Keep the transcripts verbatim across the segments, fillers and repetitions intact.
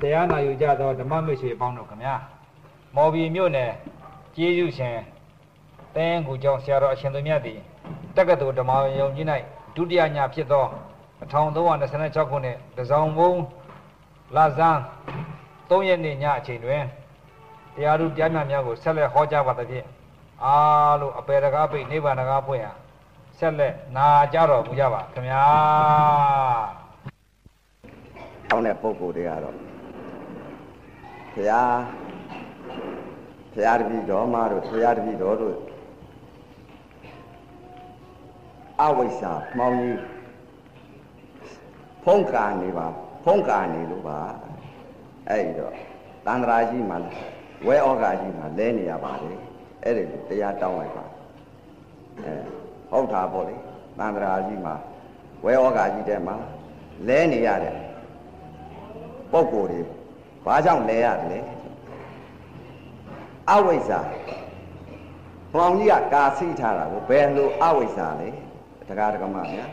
တရားနာယူကြသောဓမ္မမိတ်ဆွေပေါင်းတို့ခင်ဗျာမော်ဘီမြို့နယ်ကျေးဇူးရှင်တင်းကူကျောင်းဆရာတော်အရှင်သူမြတ်သည်တက္ကသိုလ်ဓမ္မယုံကြီး၌ဒုတိယညဖြစ်သော一千三百二十六ခုနှစ်တစောင်းဘုံလာဇန်သုံးရက်နေ့ညအချိန်တွင်တရားသူတရားမြတ်များကိုဆက်လက်ဟောကြားပါသဖြင့်အားလုံးအပေတကားပိတ်နိဗ္ဗာန်တကားဖွင့်ရဆက်လက်နာကြတော်မူကြပါခင်ဗျာကောင်းတဲ့ပုဂ္ဂိုလ်တွေကတော့ဘုရားဘုရားတပည့်တော်မတို့ဘုရားတပည့်တော်တို့အဝိဇ္ဇာမှောင်ကြီးဖုံးကာနေပါဖုံးကာနေလို့ပါအဲ့ဒီတော့တန္တရာကြီးမှာဝဲဩဃာကြီးမှာလဲနေရပါတယ်အဲ့ဒီတရားတောင်းလိုက်ပါအဲဟုတ်တာပေါ့လေတန္တရာကြီးမှာဝဲဩဃာကြီးထဲမှာလဲနေရတဲ့ပုဂ္ဂိုလ်တွေဘာကြောင့်လဲရတယ်လဲအဝိဇ္ဇာဘောင်ကြီးကကာစီးထားတာကိုဘယ်လိုအဝိဇ္ဇာလဲတရားဓမ္မများ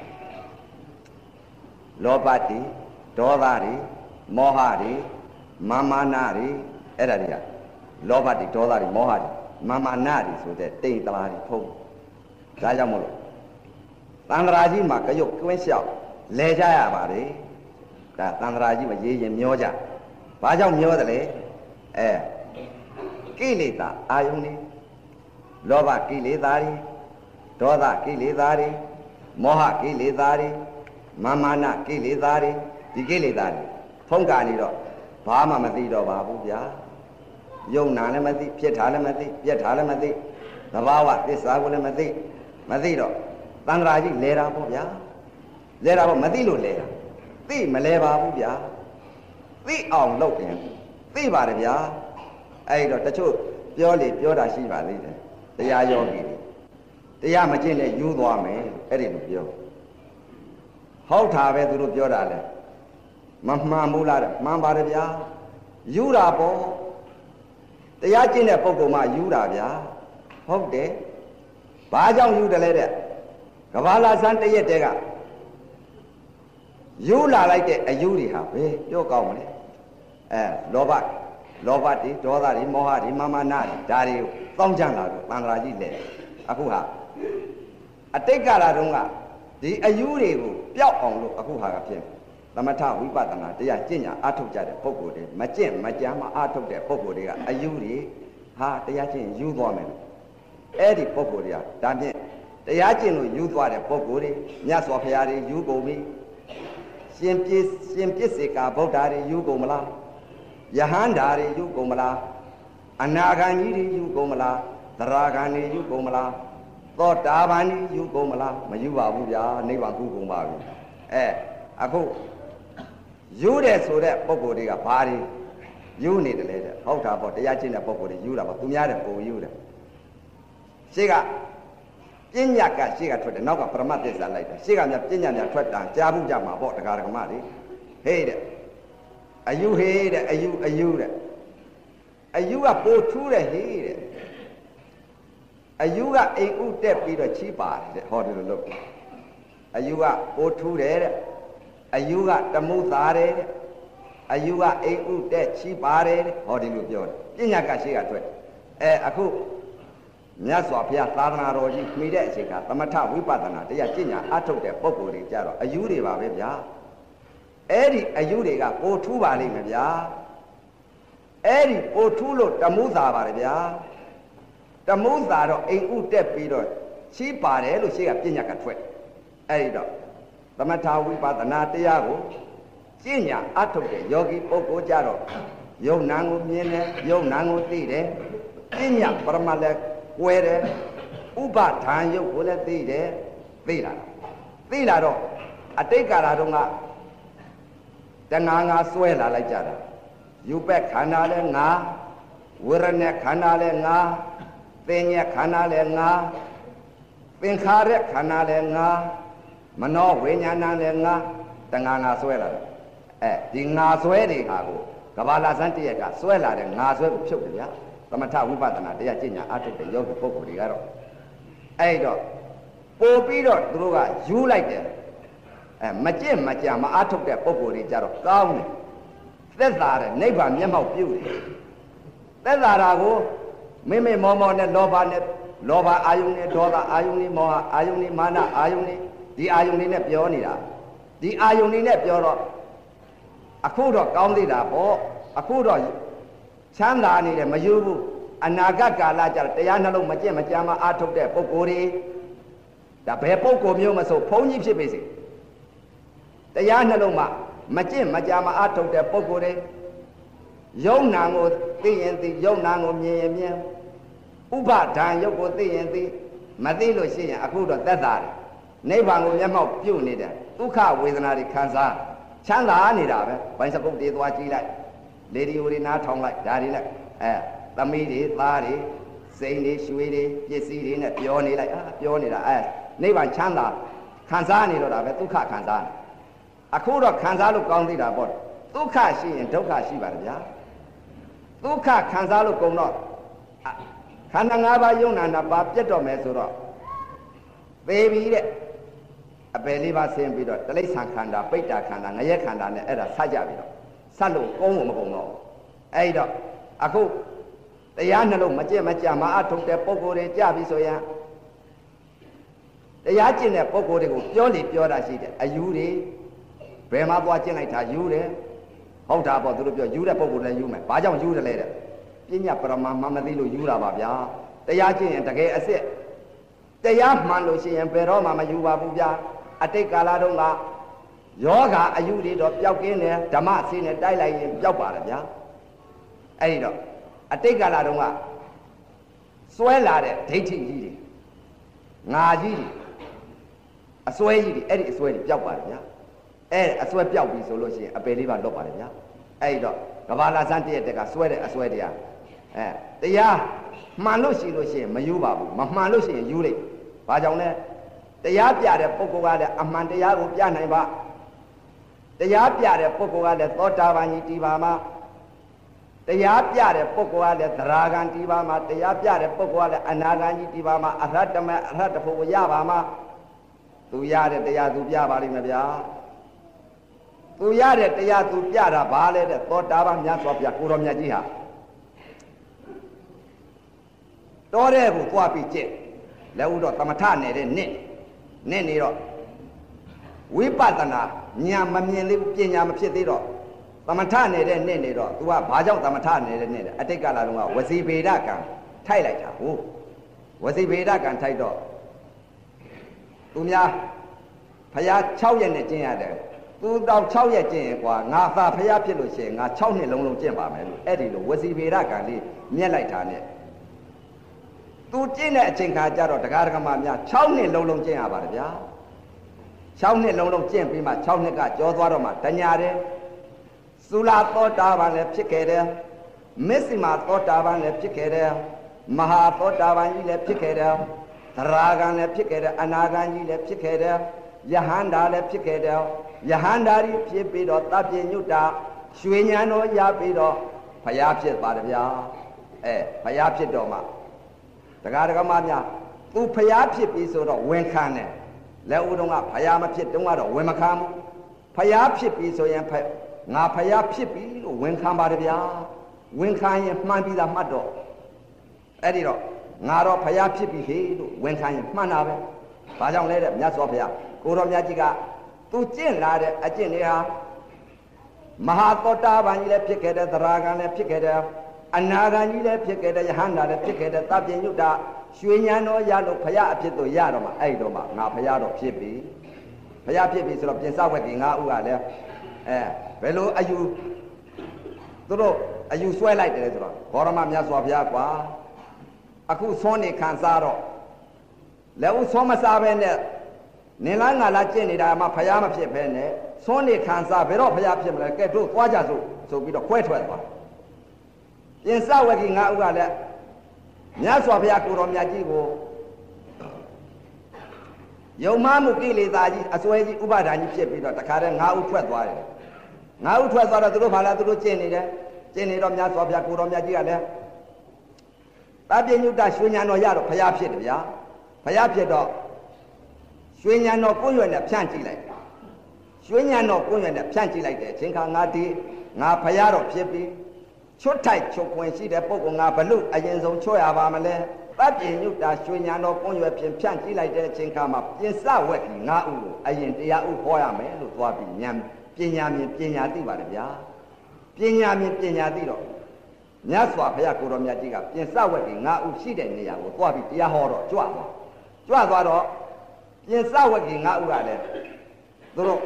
လောဘတိဒေါသတွေမောဟတွေမာမာနတွေအဲ့ဒါတွေကလောဘတိဒေါသတွေမောဟတွေမာမာနတွေဆိုတဲ့တိမ်တလားတွေဖုံးဒါကြောင့်မို့လို့သန္တရာကြီးမှာကြရုပ်ကွင်းလျှောက်လဲကြရပါတယ်ဒါသန္တရာကြီးမှာရေးရင်မျောကြဘာကြောင့်မျောတယ်လဲအဲကိလေသာအာယုန်တွေလောဘကိလေသာတွေဒေါသကိလေသာတွေမောဟကိလေသာတွေမာမာနကိလေသာတွေဒီကိလေသာတွေဖုံးကာနေတော့ဘာမှမသိတော့ပါဘူးဗျာယုံနာလည်းမသိဖြစ်တာလည်းမသိပြက်တာလည်းမသိသဘာဝသစ္စာကိုလည်းမသိမသိတော့သံဃာကြီးလဲတာပေါ့ဗျာလဲတာပေါ့မသိလို့လဲတာသိမလဲပါဘူးဗျာသိအောင်လုပ်တယ်သိပါတယ်ဗျာအဲ့တော့တချို့ပြောလေပြောတာရှိပါသေးတယ်တရားယောဂီတွေတရားမကျင့်နဲ့ယူသွားမယ်အဲ့ဒီလိုပြောဟုတ်တာပဲသူတို့ပြောတာလဲမမှန်ဘူးလားမှန်ပါတယ်ဗျာယူတာပေါ့တရားကျင့်တဲ့ပုဂ္ဂိုလ်မှယူတာဗျာဟုတ်တယ်ဘာကြောင့်ယူတယ်လဲတဲ့ကဘာလာဆန်းတရက်တည်းကယူလာလိုက်တဲ့အယူတွေဟာပဲပြောကောင်းမလဲအဲလောဘလောဘတွေဒေါသတွေမောဟတွေမာမာနတွေဒါတွေကိုတောင်းကြလာတော့တန်ត្រာကြီးလဲအခုဟာအတိတ်ကာလတုန်းကဒီအယူတွေကိုပျောက်အောင်လို့အခုဟာကဖြစ်သမထဝိပဿနာတရားကျင့်ညာအထုတ်ကြတဲ့ပုဂ္ဂိုလ်တွေမကျင့်မကြမ်းမအထုတ်တဲ့ပုဂ္ဂိုလ်တွေကအယူတွေဟာတရားကျင့်ယူသွားမယ်လို့အဲ့ဒီပုဂ္ဂိုလ်တွေကဒါဖြင့်တရားကျင့်လို့ယူသွားတဲ့ပုဂ္ဂိုလ်တွေမြတ်စွာဘုရားတွေယူကုန်ပြီရှင်ပြည့်ရှင်ပြည့်စေကာဗုဒ္ဓတွေယူကုန်မလားယဟန္တာတွေယူကုန်မလားအနာဂံကြီးတွေယူကုန်မလားသရဂံတွေယူကုန်မလားသောတာပန်ကြီးယူကုန်မလားမယူပါဘူးဗျာနိဗ္ဗာန်ကူကုန်ပါပြီအဲအခုယူတယ်ဆိုတဲ့ပုံကိုယ်တွေကဘာတွေယူနေတယ်လဲတဲ့ဟုတ်တာပေါ့တရားကျင့်တဲ့ပုံကိုယ်တွေယူတာပေါ့သူများတဲ့ပုံယူတယ်ရှေ့ကပညာကရှေ့ကထွက်တယ်နောက်ကပရမတ်သစ္စာလိုက်တယ်ရှေ့ကမြပညာများထွက်တာကြားဘူးကြမှာပေါ့တရားဓမ္မတွေဟေးတဲ့အယူဟေးတဲ့အယူအယူတဲ့အယူကပိုထူးတယ်ဟေးတဲ့အယူကအိမ်ဥတက်ပြီးတော့ချီးပါတယ်တဲ့ဟောဒီလိုလုပ်အယူကပိုထူးတယ်တဲ့အယူကတမှုသားတယ်တဲ့အယူကအိမ်ဥတက်ချီးပါတယ်တဲ့ဟောဒီလိုပြောတယ်ပညာကရှိကထွက်အဲအခုမြတ်စွာဘုရားသာသနာတော်ကြီးမိတဲ့အချိန်ကသမထဝိပဿနာတရားကျင့်ညာအထုတ်တဲ့ပုဂ္ဂိုလ်တွေကြတော့အယူတွေပါပဲဗျာအဲ့ဒီအယူတွေကပိုထူးပါလိမ့်မယ်ဗျာအဲ့ဒီပိုထူးလို့တမှုသားပါတယ်ဗျာတမုန်းသာတော့အိမ်ဥတက်ပြီးတော့ချီးပါတယ်လို့ရှိကပညာကထွက်အဲ့ဒီတော့သမထဝိပဿနာတရားကိုကျင့်ညာအထုတ်တဲ့ယောဂီပုဂ္ဂိုလ်ကြတော့ယုံနာကိုမြင်တယ်ယုံနာကိုသိတယ်ပညာပရမတ်လည်းကွဲတယ်ဥပဒံယုတ်ကိုလည်းသိတယ်သိလာသိလာတော့အတိတ်ကာလတုန်းကတဏှာငါစွဲလာလိုက်ကြတာယူပက်ခန္ဓာလည်းငါဝေရณะခန္ဓာလည်းငါသင်ညက်ခန္ဓာလည်းငါသင်္ခါရခန္ဓာလည်းငါမနောဝိညာဏလည်းငါတဏှာငါဆွဲလာတယ်အဲဒီငါဆွဲတွေဟာကိုကဘာလာစန်းတရက်ကဆွဲလာတဲ့ငါဆွဲကိုဖြုတ်တယ်ဗျာသမထဝိပဿနာတရားကျင့်ညာအထုတ်တဲ့ယောဂီပုဂ္ဂိုလ်တွေကတော့အဲ့တော့ပို့ပြီးတော့သူတို့ကယူလိုက်တယ်အဲမကျင့်မကြံမအထုတ်တဲ့ပုဂ္ဂိုလ်တွေကြတော့ကောင်းတယ်သက်သာတဲ့နိဗ္ဗာန်မျက်မှောက်ပြုတယ်သက်သာတာကိုမိမိမောမောနဲ့လောဘနဲ့လောဘအာယုန်နဲ့ဒေါသအာယုန်နဲ့မောဟအာယုန်နဲ့မာနအာယုန်နဲ့ဒီအာယုန်တွေနဲ့ပြောနေတာဒီအာယုန်တွေနဲ့ပြောတော့အခုတော့ကောင်းသေးတာပေါ့အခုတော့ချမ်းသာနေတယ်မယူဘူးအနာဂတ်ကာလကျတော့တရားနှလုံးမကျင့်မကြမ်းမအားထုတ်တဲ့ပုဂ္ဂိုလ်တွေဒါဘယ်ပုဂ္ဂိုလ်မျိုးမဆိုဘုန်းကြီးဖြစ်ပေစေတရားနှလုံးမှာမကျင့်မကြမ်းမအားထုတ်တဲ့ပုဂ္ဂိုလ်တွေယုံနာကိုသိရင်သိယုံနာကိုမြင်ရင်မြင်ဥပဒံယုတ်ကိုသိရင်သိမသိလို့ရှိရင်အခုတော့သက်သာတယ်နိဗ္ဗာန်ကိုမျက်မှောက်ပြုတ်နေတယ်ဒုက္ခဝေဒနာတွေခံစားချမ်းသာနေတာပဲဘိုင်းစပုတ်တွေသွားကြည့်လိုက်လေဒီယိုတွေနားထောင်လိုက်ဒါတွေနဲ့အဲသမီးတွေသားတွေစိန်တွေရွှေတွေပစ္စည်းတွေနဲ့ပြောနေလိုက်အာပြောနေတာအဲနိဗ္ဗာန်ချမ်းသာခံစားနေတော့တာပဲဒုက္ခခံစားနေအခုတော့ခံစားလို့ကောင်းသေးတာပေါ့ဒုက္ခရှိရင်ဒုက္ခရှိပါတယ်ဗျာဒုက္ခခံစားလို့ကုန်တော့ခန္ဓာ၅ပါးယုံနာနာပါပြတ်တော့မယ်ဆိုတော့သေပြီတဲ့အပယ်လေးပါဆင်းပြီးတော့တိဋ္ဌာန်ခန္ဓာပိဋ္ဌာခန္ဓာငရဲခန္ဓာနဲ့အဲ့ဒါဆက်ကြပြီးတော့ဆက်လို့ကုန်းလို့မကုန်းတော့အဲ့တော့အခုတရားနှလုံးမကြက်မကြမအထုတ်တဲ့ပုံကိုယ်တွေကြပြီဆိုရင်တရားကျင့်တဲ့ပုံကိုယ်တွေကိုပြောလေပြောတာရှိတယ်အယူတွေဘယ်မှာသွားကျင့်လိုက်တာယူတယ်ဟုတ်တာပေါ့သူတို့ပြောယူတဲ့ပုံကိုယ်လည်းယူမယ်ဘာကြောင့်ယူတယ်လဲတဲ့ပညာပရမမှမသိလို့ယူတာပါဗျာတရားကျင့်ရင်တကယ်အစ်စ်တရားမှန်လို့ရှိရင်ဘယ်တော့မှမယူပါဘူးဗျာအတိတ်ကာလတုန်းကယောဂအယူတွေတော့ပျောက်ကင်းတယ်ဓမ္မဆေးနဲ့တိုက်လိုက်ရင်ပျောက်ပါတယ်ဗျာအဲ့ဒီတော့အတိတ်ကာလတုန်းကစွဲလာတဲ့ဒိဋ္ဌိကြီးတွေငါကြီးတွေအစွဲကြီးတွေအဲ့ဒီအစွဲတွေပျောက်ပါတယ်ဗျာအဲ့အစွဲပျောက်ပြီဆိုလို့ရှိရင်အပယ်လေးပါလွတ်ပါတယ်ဗျာအဲ့ဒီတော့ကဘာလာဆန်းတည့်တဲ့ကစွဲတဲ့အစွဲတရားအဲတရားမှန်လို့ရှိလို့ရှိရင်မယူပါဘူးမမှန်လို့ရှိရင်ယူလိုက်ဘာကြောင့်လဲတရားပြတဲ့ပုဂ္ဂိုလ်ကလည်းအမှန်တရားကိုပြနိုင်ပါတရားပြတဲ့ပုဂ္ဂိုလ်ကလည်းသောတာပန်ကြီးတည်ပါမှာတရားပြတဲ့ပုဂ္ဂိုလ်ကလည်းသရဂံတည်ပါမှာတရားပြတဲ့ပုဂ္ဂိုလ်ကလည်းအနာဂံကြီးတည်ပါမှာအရဟတမေအရဟတဖို့ကိုရပါမှာသူရတဲ့တရားသူပြပါလိမ့်မယ်ဗျာသူရတဲ့တရားသူပြတာဘာလဲတဲ့သောတာပန်မြတ်စွာဘုရားကိုရောမြတ်ကြီးဟာတော်တဲ့ကိုသွားပြီးကျင့်လက်ဥတော့သမထနေတဲ့နှစ်နှစ်နေတော့ဝိပဿနာဉာဏ်မမြင်သေးပညာမဖြစ်သေးတော့သမထနေတဲ့နှစ်နေတော့ तू ကဘာကြောင့်သမထနေတဲ့နှစ်လဲအတိတ်ကလာတော့ကဝစီဗေဒကံထိုက်လိုက်တာဟုတ်ဝစီဗေဒကံထိုက်တော့သူများဖျား၆ရက်နဲ့ကျင့်ရတယ်သူတော့၆ရက်ကျင့်ရင်ကွာငါသာဖျားဖြစ်လို့ရှိရင်ငါ၆နှစ်လုံးလုံးကျင့်ပါမယ်လို့အဲ့ဒီလိုဝစီဗေဒကံလေးမြက်လိုက်တာနဲ့သူကျင့်တဲ့အချိန်ခါကျတော့တရားဓမ္မများ၆နှစ်လုံးလုံးကျင့်ရပါတယ်ဗျာ၆နှစ်လုံးလုံးကျင့်ပြီးမှ၆နှစ်ကကြောသွားတော့မှတညာတယ်သုလာသောတာပန်လည်းဖြစ်ခဲ့တယ်မစ္စိမာသောတာပန်လည်းဖြစ်ခဲ့တယ်မဟာသောတာပန်ကြီးလည်းဖြစ်ခဲ့တယ်သရဂံလည်းဖြစ်ခဲ့တယ်အနာဂံကြီးလည်းဖြစ်ခဲ့တယ်ယဟန္တာလည်းဖြစ်ခဲ့တယ်ယဟန္တာကြီးဖြစ်ပြီးတော့တပ္ပညုတ္တာရွှေဉဏ်တော်ရပြီးတော့ဘုရားဖြစ်ပါတယ်ဗျာအဲဘုရားဖြစ်တော့မှတရားဓမ္မများသူဖျားဖြစ်ပြီဆိုတော့ဝင်ခံတယ်လက်ဦးတုံးကဖျားမဖြစ်တုံးကတော့ဝင်မခံဘူးဖျားဖြစ်ပြီဆိုရင်ငါဖျားဖြစ်ပြီလို့ဝင်ခံပါတယ်ဗျာဝင်ခံရင်မှန်ပြီးသားမှတ်တော့အဲ့ဒီတော့ငါတော့ဖျားဖြစ်ပြီဟေ့လို့ဝင်ခံရင်မှန်တာပဲဘာကြောင့်လဲတဲ့မြတ်စွာဘုရားကိုတော်မြတ်ကြီးကသူကျင့်လာတဲ့အကျင့်တွေဟာမဟာသောတာပန်ကြီးလည်းဖြစ်ခဲ့တယ်သရဂံလည်းဖြစ်ခဲ့တယ်အနာဂံကြီးလည်းဖြစ်ခဲ့တယ်ယဟန္တာလည်းဖြစ်ခဲ့တယ်တပ္ပညုတ္တာရွှေဉဏ်တော်ရလို့ဘုရားအဖြစ်တို့ရတော့မှအဲ့တော့မှငါဘုရားတော့ဖြစ်ပြီဘုရားဖြစ်ပြီဆိုတော့ပြင်စဝက်ကြီးငါဥကလည်းအဲဘယ်လိုအယူသူတို့အယူဆွဲလိုက်တယ်ဆိုတော့ဘောရမမြတ်စွာဘုရားကွာအခုသွန်းနေခံစားတော့လက်ဦးသွန်းမစားပဲနဲ့နင်လားငါလားကျင့်နေတာမှဘုရားမဖြစ်ပဲနဲ့သွန်းနေခံစားဘယ်တော့ဘုရားဖြစ်မလဲကဲတို့သွားကြစို့ဆိုပြီးတော့ခွဲထွက်သွားပြင်စဝက်ကြီးငါဥကလည်းမြတ်စွာဘုရားကိုတော်မြတ်ကြီးကိုယုံမှမှုကိလေသာကြီးအစွဲကြီးဥပါဒာကြီးဖြစ်ပြီးတော့တခါတည်းငါဥထွက်သွားတယ်ငါဥထွက်သွားတော့သူတို့ဘာလဲသူတို့ကျင့်နေတယ်ကျင့်နေတော့မြတ်စွာဘုရားကိုတော်မြတ်ကြီးကလည်းတပ္ပညုတ္တရွှေဉဏ်တော်ရတော့ဘုရားဖြစ်တယ်ဗျာဘုရားဖြစ်တော့ရွှေဉဏ်တော်ကိုယ်ရွယ်နဲ့ဖြန့်ကြည့်လိုက်ရွှေညံတော်ကိုယ်ရနဲ့ဖြန့်ကြည့်လိုက်တဲ့အချိန်ခါငါဒီငါဖရာတော်ဖြစ်ပြီးချွတ်ထိုက်ချွတ်ခွင်ရှိတဲ့ပုဂ္ဂိုလ်ငါဘလို့အရင်ဆုံးချွတ်ရပါမလဲတပ်ပြင်းညုတာရွှေညံတော်ကိုယ်ရဖြင့်ဖြန့်ကြည့်လိုက်တဲ့အချိန်ခါမှာပြင်စဝက်ကြီးငါဥကိုအရင်တရားဥဟောရမယ်လို့သွားပြီးဉာဏ်ပညာမြင်ပညာသိပါတယ်ဗျာပညာမြင်ပညာသိတော့မြတ်စွာဘုရားကိုတော်မြတ်ကြီးကပြင်စဝက်ကြီးငါဥရှိတဲ့နေရာကိုသွားပြီးတရားဟောတော့ကြွသွားကြွသွားတော့ပြင်စဝက်ကြီးငါဥကလည်းသူတို့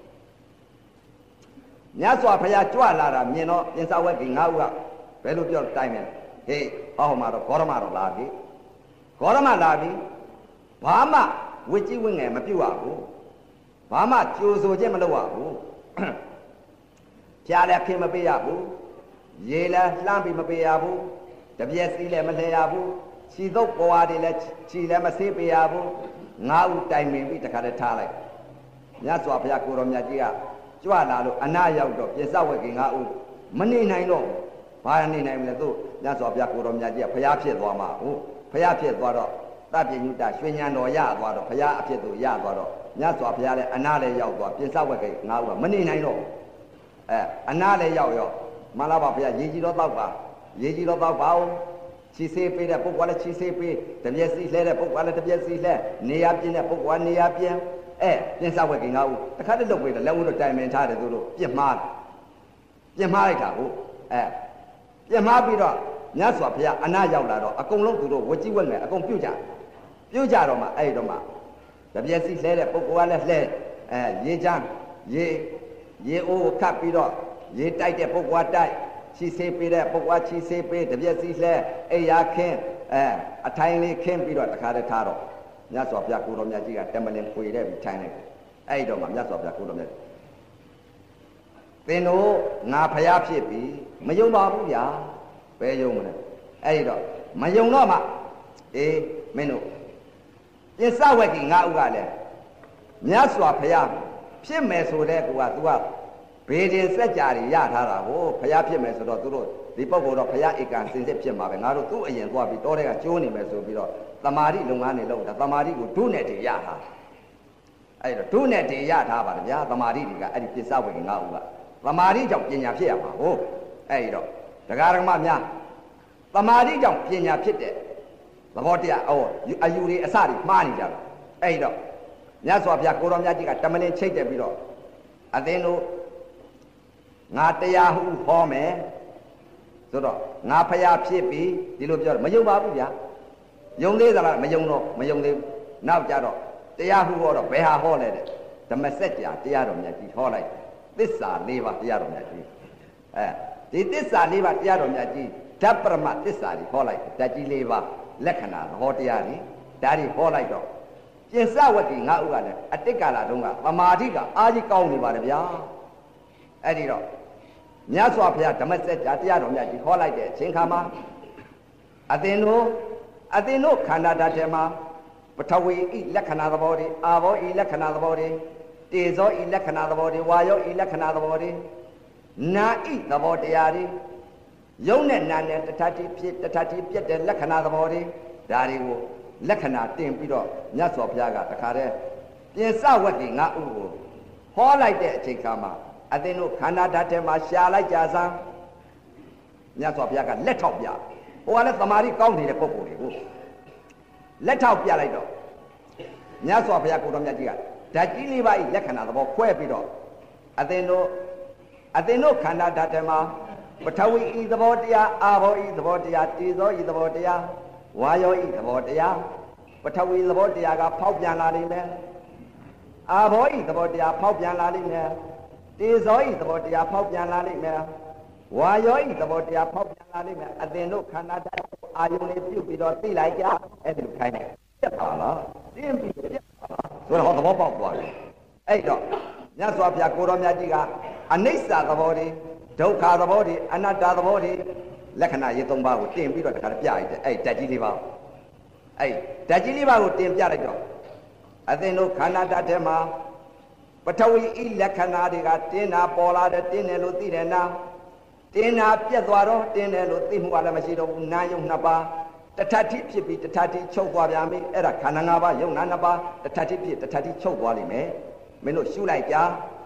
မြတ်စွာဘုရားကြွလာတာမြင်တော့ပြင်စဝက်ကြီးငါဥကဘယ်လိုပြောတိုင်းမယ်ဟေးဟောမှာတော့ဂေါရမတော့လာပြီဂေါရမလာပြီဘာမှဝိကြီးဝင်းငယ်မပြုတ်ရဘူးဘာမှကြိုဆိုခြင်းမလုပ်ရဘူးဖြာလည်းခင်မပေးရဘူးရေလည်းလှမ်းပြီးမပေးရဘူးတပြက်စီးလည်းမလှည့်ရဘူးခြီသုတ်ပွားတွေလည်းခြီလည်းမဆေးပေးရဘူးငါးဦးတိုင်ပင်ပြီးတခါတည်းထားလိုက်မြတ်စွာဘုရားကိုတော်မြတ်ကြီးကကြွလာလို့အနာရောက်တော့ပြစ္ဆဝက်ကငါးဦးမနေနိုင်တော့ဘာနေနိုင်မလဲသူမြတ်စွာဘုရားကိုတော်မြတ်ကြီးကဘုရားဖြစ်သွားမှာဟုတ်ဘုရားဖြစ်သွားတော့တပ်ပြညုတရွှေညံတော်ရသွားတော့ဘုရားအဖြစ်သူရသွားတော့မြတ်စွာဘုရားလည်းအနာလည်းရောက်သွားပြစ္ဆဝက်ကငါးဦးကမနေနိုင်တော့အဲအနာလည်းရောက်ရောမလာပါဘုရားရေကြီးတော့တောက်ပါရေကြီးတော့တောက်ပါအောင်ချီစေးပေးတဲ့ပုဂ္ဂိုလ်လည်းချီစေးပေးတပြက်စီလှဲတဲ့ပုဂ္ဂိုလ်လည်းတပြက်စီလှဲနေရာပြင်းတဲ့ပုဂ္ဂိုလ်ကနေရာပြင်းအဲပြင်းစဝက်ကငါ့ဦးတခါတည်းလုပ်ပေးတယ်လက်ဦးတော့တိုင်ပင်ထားတယ်သူတို့ပြင်းမှားပြင်းမှားလိုက်တာဟုတ်အဲပြင်းမှားပြီးတော့မြတ်စွာဘုရားအနာရောက်လာတော့အကုန်လုံးသူတို့ဝကြီးဝက်ငယ်အကုန်ပြုတ်ကြပြုတ်ကြတော့မှအဲ့တော့မှတပြက်စီလှဲတဲ့ပုဂ္ဂိုလ်ကလည်းလှဲအဲရေချမ်းရေရေအိုးခတ်ပြီးတော့ရေတိုက်တဲ့ပုဂ္ဂိုလ်တိုက်ချီစေးပေးတဲ့ပုဂ္ဂိုလ်ချီစေးပေးတပြက်စီလှဲအိယာခင်းအဲအထိုင်လေးခင်းပြီးတော့တခါတည်းထားတော့မြတ်စွာဘုရားကိုတော်မြတ်ကြီးကတမလင်ခွေတဲ့ပြီးထိုင်လိုက်အဲ့တော့မှမြတ်စွာဘုရားကိုတော်မြတ်သင်တို့ငါဖျားဖြစ်ပြီမယုံပါဘူးဗျာဘယ်ယုံမလဲအဲ့ဒီတော့မယုံတော့မှအေးမင်းတို့ပြစ္ဆဝက်ကြီးငါဥကလည်းမြတ်စွာဘုရားဖြစ်မယ်ဆိုတဲ့ကူက तू ကဘေးတင်စက်ကြတွေရထားတာကိုဘုရားဖြစ်မယ်ဆိုတော့သူတို့ဒီပုဂ္ဂိုလ်တော့ဘုရားဧကံစင်စစ်ဖြစ်မှာပဲငါတို့သူ့အရင်သွားပြီးတောထဲကကျိုးနေမယ်ဆိုပြီးတော့တမာတိလုပ်ငန်းတွေလုပ်တာတမာတိကိုဒုနဲ့တည်းရထားအဲ့တော့ဒုနဲ့တည်းရထားပါတယ်ဗျာတမာတိတွေကအဲ့ဒီပြစ္ဆဝေကငါ့ဦးကတမာတိကြောင့်ပညာဖြစ်ရမှာဟုတ်အဲ့ဒီတော့ဒကာဒကမများတမာတိကြောင့်ပညာဖြစ်တဲ့သဘောတရားအော်အယူတွေအစတွေမှားနေကြတော့အဲ့ဒီတော့မြတ်စွာဘုရားကိုတော်မြတ်ကြီးကတမလင်ချိတ်တယ်ပြီးတော့အသင်တို့ငါတရားဟုဟောမယ်ဆိုတော့ငါဖျားဖြစ်ပြီဒီလိုပြောတယ်မယုံပါဘူးဗျာယုံသေးသလားမယုံတော့မယုံသေးဘူးနောက်ကြတော့တရားဟုဟောတော့ဘယ်ဟာဟောလဲတဲ့ဓမ္မစကြာတရားတော်မြတ်ကြီးဟောလိုက်သစ္စာ၄ပါးတရားတော်မြတ်ကြီးအဲဒီသစ္စာ၄ပါးတရားတော်မြတ်ကြီးဓာတ်ပရမသစ္စာတွေဟောလိုက်ဓာတ်ကြီး၄ပါးလက္ခဏာဟောတရားတွေဒါတွေဟောလိုက်တော့ပြင်စဝတ်ကြီးငါဥကလည်းအတိတ်ကာလတုန်းကသမာဓိကအာကြီးကောင်းနေပါတယ်ဗျာအဲ့ဒီတော့မြတ်စွာဘုရားဓမ္မစကြာတရားတော်မြတ်ကြီးဟောလိုက်တဲ့အချိန်ခါမှာအသင်တို့အသင်တို့ခန္ဓာဓာတ်ထဲမှာပထဝီဤလက္ခဏာသဘောတွေအာဘောဤလက္ခဏာသဘောတွေတေဇောဤလက္ခဏာသဘောတွေဝါယောဤလက္ခဏာသဘောတွေနာဤသဘောတရားတွေယုံနဲ့နာနဲ့တထတိဖြစ်တထတိပြတ်တဲ့လက္ခဏာသဘောတွေဒါတွေကိုလက္ခဏာတင်ပြီးတော့မြတ်စွာဘုရားကတခါတည်းပြင်စဝတ်ကြီးငါဥကိုဟောလိုက်တဲ့အချိန်ခါမှာအသင်တို့ခန္ဓာဓာတ်ထဲမှာရှာလိုက်ကြစမ်းမြတ်စွာဘုရားကလက်ထောက်ပြဟိုကလည်းသမာဓိကောင်းနေတဲ့ပုဂ္ဂိုလ်တွေကိုလက်ထောက်ပြလိုက်တော့မြတ်စွာဘုရားကိုတော်မြတ်ကြီးကဓာတ်ကြီးလေးပါးဤလက္ခဏာသဘောခွဲပြီးတော့အသင်တို့အသင်တို့ခန္ဓာဓာတ်ထဲမှာပထဝီဤသဘောတရားအာဘောဤသဘောတရားတေဇောဤသဘောတရားဝါယောဤသဘောတရားပထဝီသဘောတရားကဖောက်ပြန်လာလိမ့်မယ်အာဘောဤသဘောတရားဖောက်ပြန်လာလိမ့်မယ်တေဇောဤသဘောတရားဖောက်ပြန်လာလိမ့်မယ်ဝါယောဤသဘောတရားဖောက်ပြန်လာလိမ့်မယ်အသင်တို့ခန္ဓာဓာတ်အာယုန်လေးပြုတ်ပြီးတော့သိလိုက်ကြအဲ့ဒီလိုခိုင်းတယ်ပြတ်ပါလားတင်းပြီးပြတ်ပါလားဆိုတော့သဘောပေါက်သွားတယ်အဲ့တော့မြတ်စွာဘုရားကိုတော်မြတ်ကြီးကအနိစ္စသဘောတွေဒုက္ခသဘောတွေအနတ္တသဘောတွေလက္ခဏာရေးသုံးပါးကိုတင်ပြီးတော့တခါပြလိုက်တယ်အဲ့ဓာတ်ကြီးလေးပါအဲ့ဓာတ်ကြီးလေးပါကိုတင်ပြလိုက်တော့အသင်တို့ခန္ဓာဓာတ်ထဲမှာပထဝီဤလက္ခဏာတွေကတင်းတာပေါ်လာတယ်တင်းတယ်လို့သိတယ်နာတင်းတာပြက်သွားတော့တင်းတယ်လို့သိမှုကလည်းမရှိတော့ဘူးနာယုံနှစ်ပါးတထတိဖြစ်ပြီးတထတိချုပ်သွားပြန်ပြီအဲ့ဒါခန္ဓာ၅ပါးယုံနာနှစ်ပါးတထတိဖြစ်တထတိချုပ်သွားလိမ့်မယ်မင်းတို့ရှုလိုက်ကြ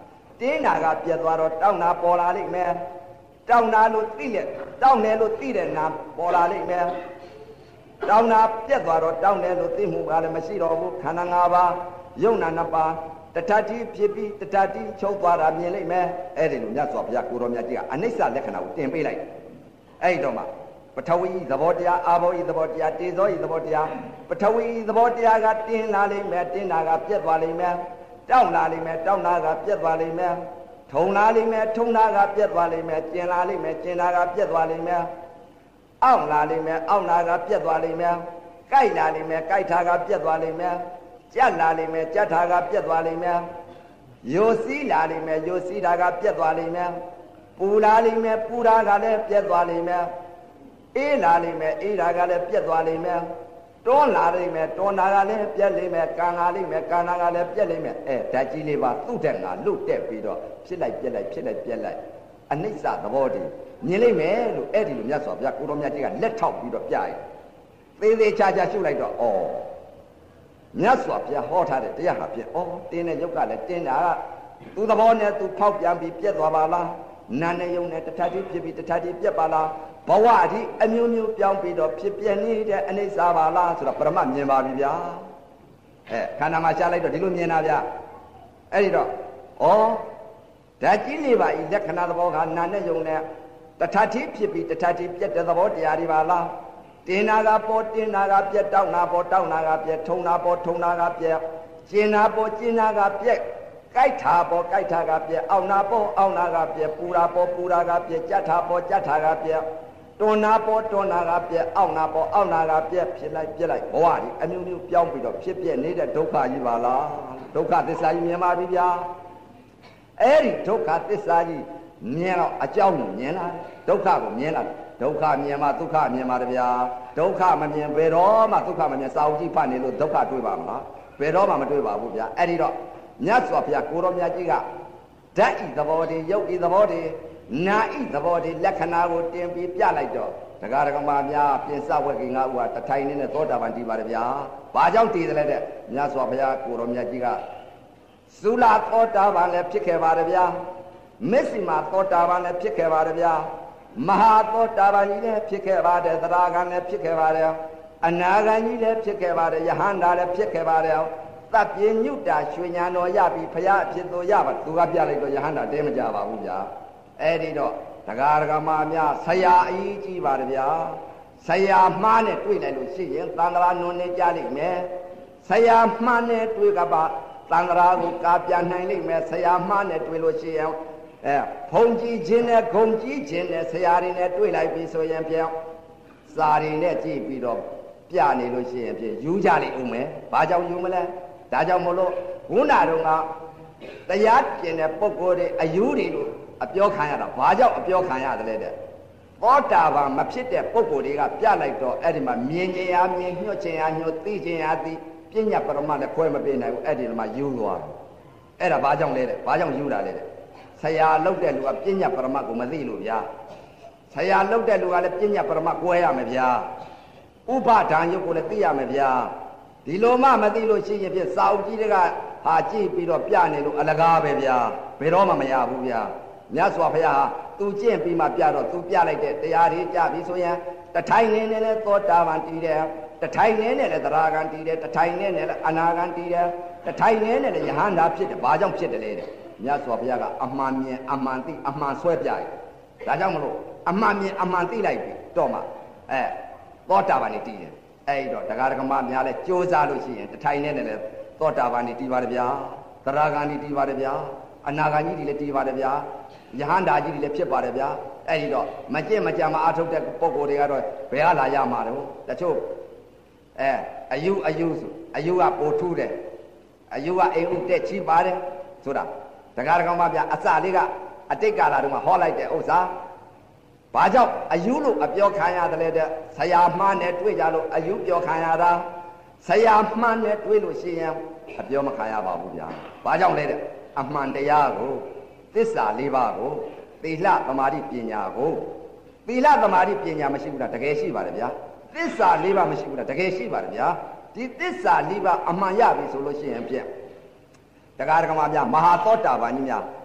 တင်းနာကပြက်သွားတော့တောင်းနာပေါ်လာလိမ့်မယ်တောင်းနာလို့သိလက်တောင်းတယ်လို့သိတဲ့နာပေါ်လာလိမ့်မယ်တောင်းနာပြက်သွားတော့တောင်းတယ်လို့သိမှုကလည်းမရှိတော့ဘူးခန္ဓာ၅ပါးယုံနာနှစ်ပါးတထတိဖြစ်ပြီးတထတိချုပ်သွားတာမြင်လိမ့်မယ်အဲ့ဒီလိုမြတ်စွာဘုရားကိုတော်မြတ်ကြီးကအနိစ္စလက္ခဏာကိုတင်ပေးလိုက်အဲ့တော့မှပထဝီသဘောတရားအာဘောဤသဘောတရားတေဇောဤသဘောတရားပထဝီသဘောတရားကတင်းလာလိမ့်မယ်တင်းတာကပြက်သွားလိမ့်မယ်တောင်းလာလိမ့်မယ်တောင်းတာကပြက်သွားလိမ့်မယ်ထုံလာလိမ့်မယ်ထုံတာကပြက်သွားလိမ့်မယ်ကျင်လာလိမ့်မယ်ကျင်တာကပြက်သွားလိမ့်မယ်အောင့်လာလိမ့်မယ်အောင့်တာကပြက်သွားလိမ့်မယ်ကြိုက်လာလိမ့်မယ်ကြိုက်တာကပြက်သွားလိမ့်မယ်ကြက်လာလိမ့်မယ်ကြက်တာကပြက်သွားလိမ့်မယ်ယိုစီးလာလိမ့်မယ်ယိုစီးတာကပြက်သွားလိမ့်မယ်ပူလာလိမ့်မယ်ပူတာကလည်းပြက်သွားလိမ့်မယ်အေးလာလိမ့်မယ်အေးတာကလည်းပြက်သွားလိမ့်မယ်တွန်းလာလိမ့်မယ်တွန်းတာကလည်းပြက်လိမ့်မယ်ကန်လာလိမ့်မယ်ကန်တာကလည်းပြက်လိမ့်မယ်အဲဓာတ်ကြီးလေးပါသူ့တဲ့ငါလွတ်တက်ပြီးတော့ဖြစ်လိုက်ပြက်လိုက်ဖြစ်လိုက်ပြက်လိုက်အနိစ္စသဘောတည်းမြင်လိမ့်မယ်လို့အဲ့ဒီလိုမြတ်စွာဘုရားကိုတော်မြတ်ကြီးကလက်ထောက်ပြီးတော့ပြရင်သေးသေးချာချာရှုလိုက်တော့ဩမြတ်စွာဘုရားဟောထားတဲ့တရားဟာဖြင့်ဩတင်းတဲ့ယုတ်ကလည်းတင်းတာကသူ့သဘောနဲ့သူဖောက်ပြန်ပြီးပြက်သွားပါလားနာနဲ့ယုံနဲ့တထတိဖြစ်ပြီးတထတိပြက်ပါလားဘဝအထိအမျိုးမျိုးပြောင်းပြီးတော့ဖြစ်ပြနေတဲ့အနိစ္စပါလားဆိုတော့ပရမတ်မြင်ပါပြီဗျာအဲခန္ဓာမှာရှားလိုက်တော့ဒီလိုမြင်တာဗျာအဲ့ဒီတော့ဩဓာတ်ကြီးလေးပါဤလက္ခဏာသဘောကနာနဲ့ယုံနဲ့တထတိဖြစ်ပြီးတထတိပြက်တဲ့သဘောတရားတွေပါလားတင်းနာကပေါ်တင်းနာကပြက်တောက်နာပေါ်တောက်နာကပြက်ထုံနာပေါ်ထုံနာကပြက်ကျင်နာပေါ်ကျင်နာကပြက်ကြိုက်တာပေါ်ကြိုက်တာကပြက်အောက်နာပေါ်အောက်နာကပြက်ပူတာပေါ်ပူတာကပြက်ကြက်တာပေါ်ကြက်တာကပြက်တွန်းနာပေါ်တွန်းနာကပြက်အောက်နာပေါ်အောက်နာကပြက်ဖြစ်လိုက်ပြက်လိုက်ဘဝကြီးအမျိုးမျိုးပြောင်းပြီးတော့ဖြစ်ပြနေတဲ့ဒုက္ခကြီးပါလားဒုက္ခသစ္စာကြီးမြင်ပါပြီဗျာအဲ့ဒီဒုက္ခသစ္စာကြီးမြင်တော့အကြောင်းကိုမြင်လာဒုက္ခကိုမြင်လာဒုက္ခမြင်မှဒုက္ခမြင်ပါတဗျာဒုက္ခမမြင်ဘယ်တော့မှဒုက္ခမမြင်စာအုပ်ကြီးဖတ်နေလို့ဒုက္ခတွေ့ပါမလားဘယ်တော့မှမတွေ့ပါဘူးဗျာအဲ့ဒီတော့မြတ်စွာဘုရားကိုတော်မြတ်ကြီးကဓာတ်ဤသဘောတည်းယုတ်ဤသဘောတည်းနာဤသဘောတည်းလက္ခဏာကိုတင်ပြီးပြလိုက်တော့တရားဓမ္မများပြင်စဝက်ကိငါဥဟာတထိုင်နေတဲ့သောတာပန်တည်ပါတယ်ဗျာဘာကြောင့်တည်တယ်လဲတဲ့မြတ်စွာဘုရားကိုတော်မြတ်ကြီးကသုလသောတာပန်လည်းဖြစ်ခဲ့ပါတယ်ဗျာမစ္ဆိမသောတာပန်လည်းဖြစ်ခဲ့ပါတယ်ဗျာမဟာသောတာပန်ကြီးလည်းဖြစ်ခဲ့ပါတယ်သရဂံလည်းဖြစ်ခဲ့ပါတယ်အနာဂံကြီးလည်းဖြစ်ခဲ့ပါတယ်ယဟန္တာလည်းဖြစ်ခဲ့ပါတယ်တပ်ပြင်းညုတာရွှေညာတော်ရပြီဖရာအဖြစ်တော်ရပါသူကပြလိုက်တော့ယဟန္တာတဲမကြပါဘူးဗျာအဲ့ဒီတော့တရားဓမ္မများဆရာအကြီးကြီးပါတယ်ဗျာဆရာမှားနဲ့တွေ့လိုက်လို့ရှိရင်သံဃာနွန်နေကြလိမ့်မယ်ဆရာမှားနဲ့တွေ့ကပါသံဃာကိုကာပြန်နိုင်လိမ့်မယ်ဆရာမှားနဲ့တွေ့လို့ရှိရင်အဲဖုန်ကြီးခြင်းနဲ့ဂုံကြီးခြင်းနဲ့ဆရာတွေနဲ့တွေ့လိုက်ပြီဆိုရင်ပြောင်းစာတွေနဲ့ကြည့်ပြီးတော့ပြနေလို့ရှိရင်ဖြင့်ယူကြလိမ့်ဦးမယ်ဘာကြောင့်ယူမလဲဒါကြောင့်မလို့ဘုနာတော်ကတရားကျင်တဲ့ပုဂ္ဂိုလ်တွေအယူတွေလို့အပြောခံရတာဘာကြောင့်အပြောခံရတယ်လဲတဲ့သောတာပန်မဖြစ်တဲ့ပုဂ္ဂိုလ်တွေကပြလိုက်တော့အဲ့ဒီမှာမြင်ခြင်းအားမြင်ညှို့ခြင်းအားညှို့သိခြင်းအားသိပညာပရမတ်နဲ့ခွဲမပေးနိုင်ဘူးအဲ့ဒီမှာယူသွားအဲ့ဒါဘာကြောင့်လဲတဲ့ဘာကြောင့်ယူတာလဲတဲ့ဆရာလောက်တဲ့လူကပညာပရမတ်ကိုမသိလို့ဗျာဆရာလောက်တဲ့လူကလည်းပညာပရမတ်ကွဲရမယ်ဗျာဥပဒံယုတ်ကိုလည်းသိရမယ်ဗျာဒီလိုမှမသိလို့ရှိရင်ဖြင့်စာအုပ်ကြီးတွေကဟာကြည့်ပြီးတော့ပြနေလို့အလကားပဲဗျာဘယ်တော့မှမရဘူးဗျာမြတ်စွာဘုရားဟာသူကျင့်ပြီးမှပြတော့သူပြလိုက်တဲ့တရားတွေကြပြီဆိုရင်တထိုင်နေနဲ့လည်းသောတာပန်တည်တယ်တထိုင်နေနဲ့လည်းသရဂံတည်တယ်တထိုင်နေနဲ့လည်းအနာဂံတည်တယ်တထိုင်နေနဲ့လည်းယဟန္တာဖြစ်တယ်ဘာကြောင့်ဖြစ်တယ်လဲတဲ့မြတ်စွာဘုရားကအမှန်မြင်အမှန်သိအမှန်ဆွဲပြတယ်ဒါကြောင့်မလို့အမှန်မြင်အမှန်သိလိုက်ပြီတော့မှအဲသောတာပန်နေတည်တယ်အဲ့တော့တရားဓမ္မများလဲကြိုးစားလို့ရှိရင်တထိုင်နဲ့လည်းသောတာပန်နေတည်ပါတယ်ဗျာသရဂံနေတည်ပါတယ်ဗျာအနာဂံကြီးတွေလည်းတည်ပါတယ်ဗျာယဟန္တာကြီးတွေလည်းဖြစ်ပါတယ်ဗျာအဲ့ဒီတော့မကျင့်မကြံမအားထုတ်တဲ့ပုံကိုယ်တွေကတော့ဘယ်ဟာလာရမှာတော့တချို့အဲအယူအယူဆိုအယူကပိုထူးတယ်အယူကအိမ်ဥတက်ချီပါတယ်ဆိုတာတရားဓမ္မဗျာအစလေးကအတိတ်ကာလတုန်းကဟောလိုက်တဲ့ဥစ္စာဘာကြောင့်အယူလို့အပြောခံရတယ်လဲတဲ့ဆရာမှားနဲ့တွေ့ကြလို့အယူပြောခံရတာဆရာမှားနဲ့တွေ့လို့ရှိရင်အပြောမခံရပါဘူးဗျာဘာကြောင့်လဲတဲ့အမှန်တရားကိုသစ္စာလေးပါးကိုသီလသမာဓိပညာကိုသီလသမာဓိပညာမရှိဘူးလားတကယ်ရှိပါတယ်ဗျာသစ္စာလေးပါးမရှိဘူးလားတကယ်ရှိပါတယ်ဗျာဒီသစ္စာလေးပါးအမှန်ရပြီဆိုလို့ရှိရင်ဖြင့်တရားဓမ္မများမဟာသောတာပန်ကြီးများ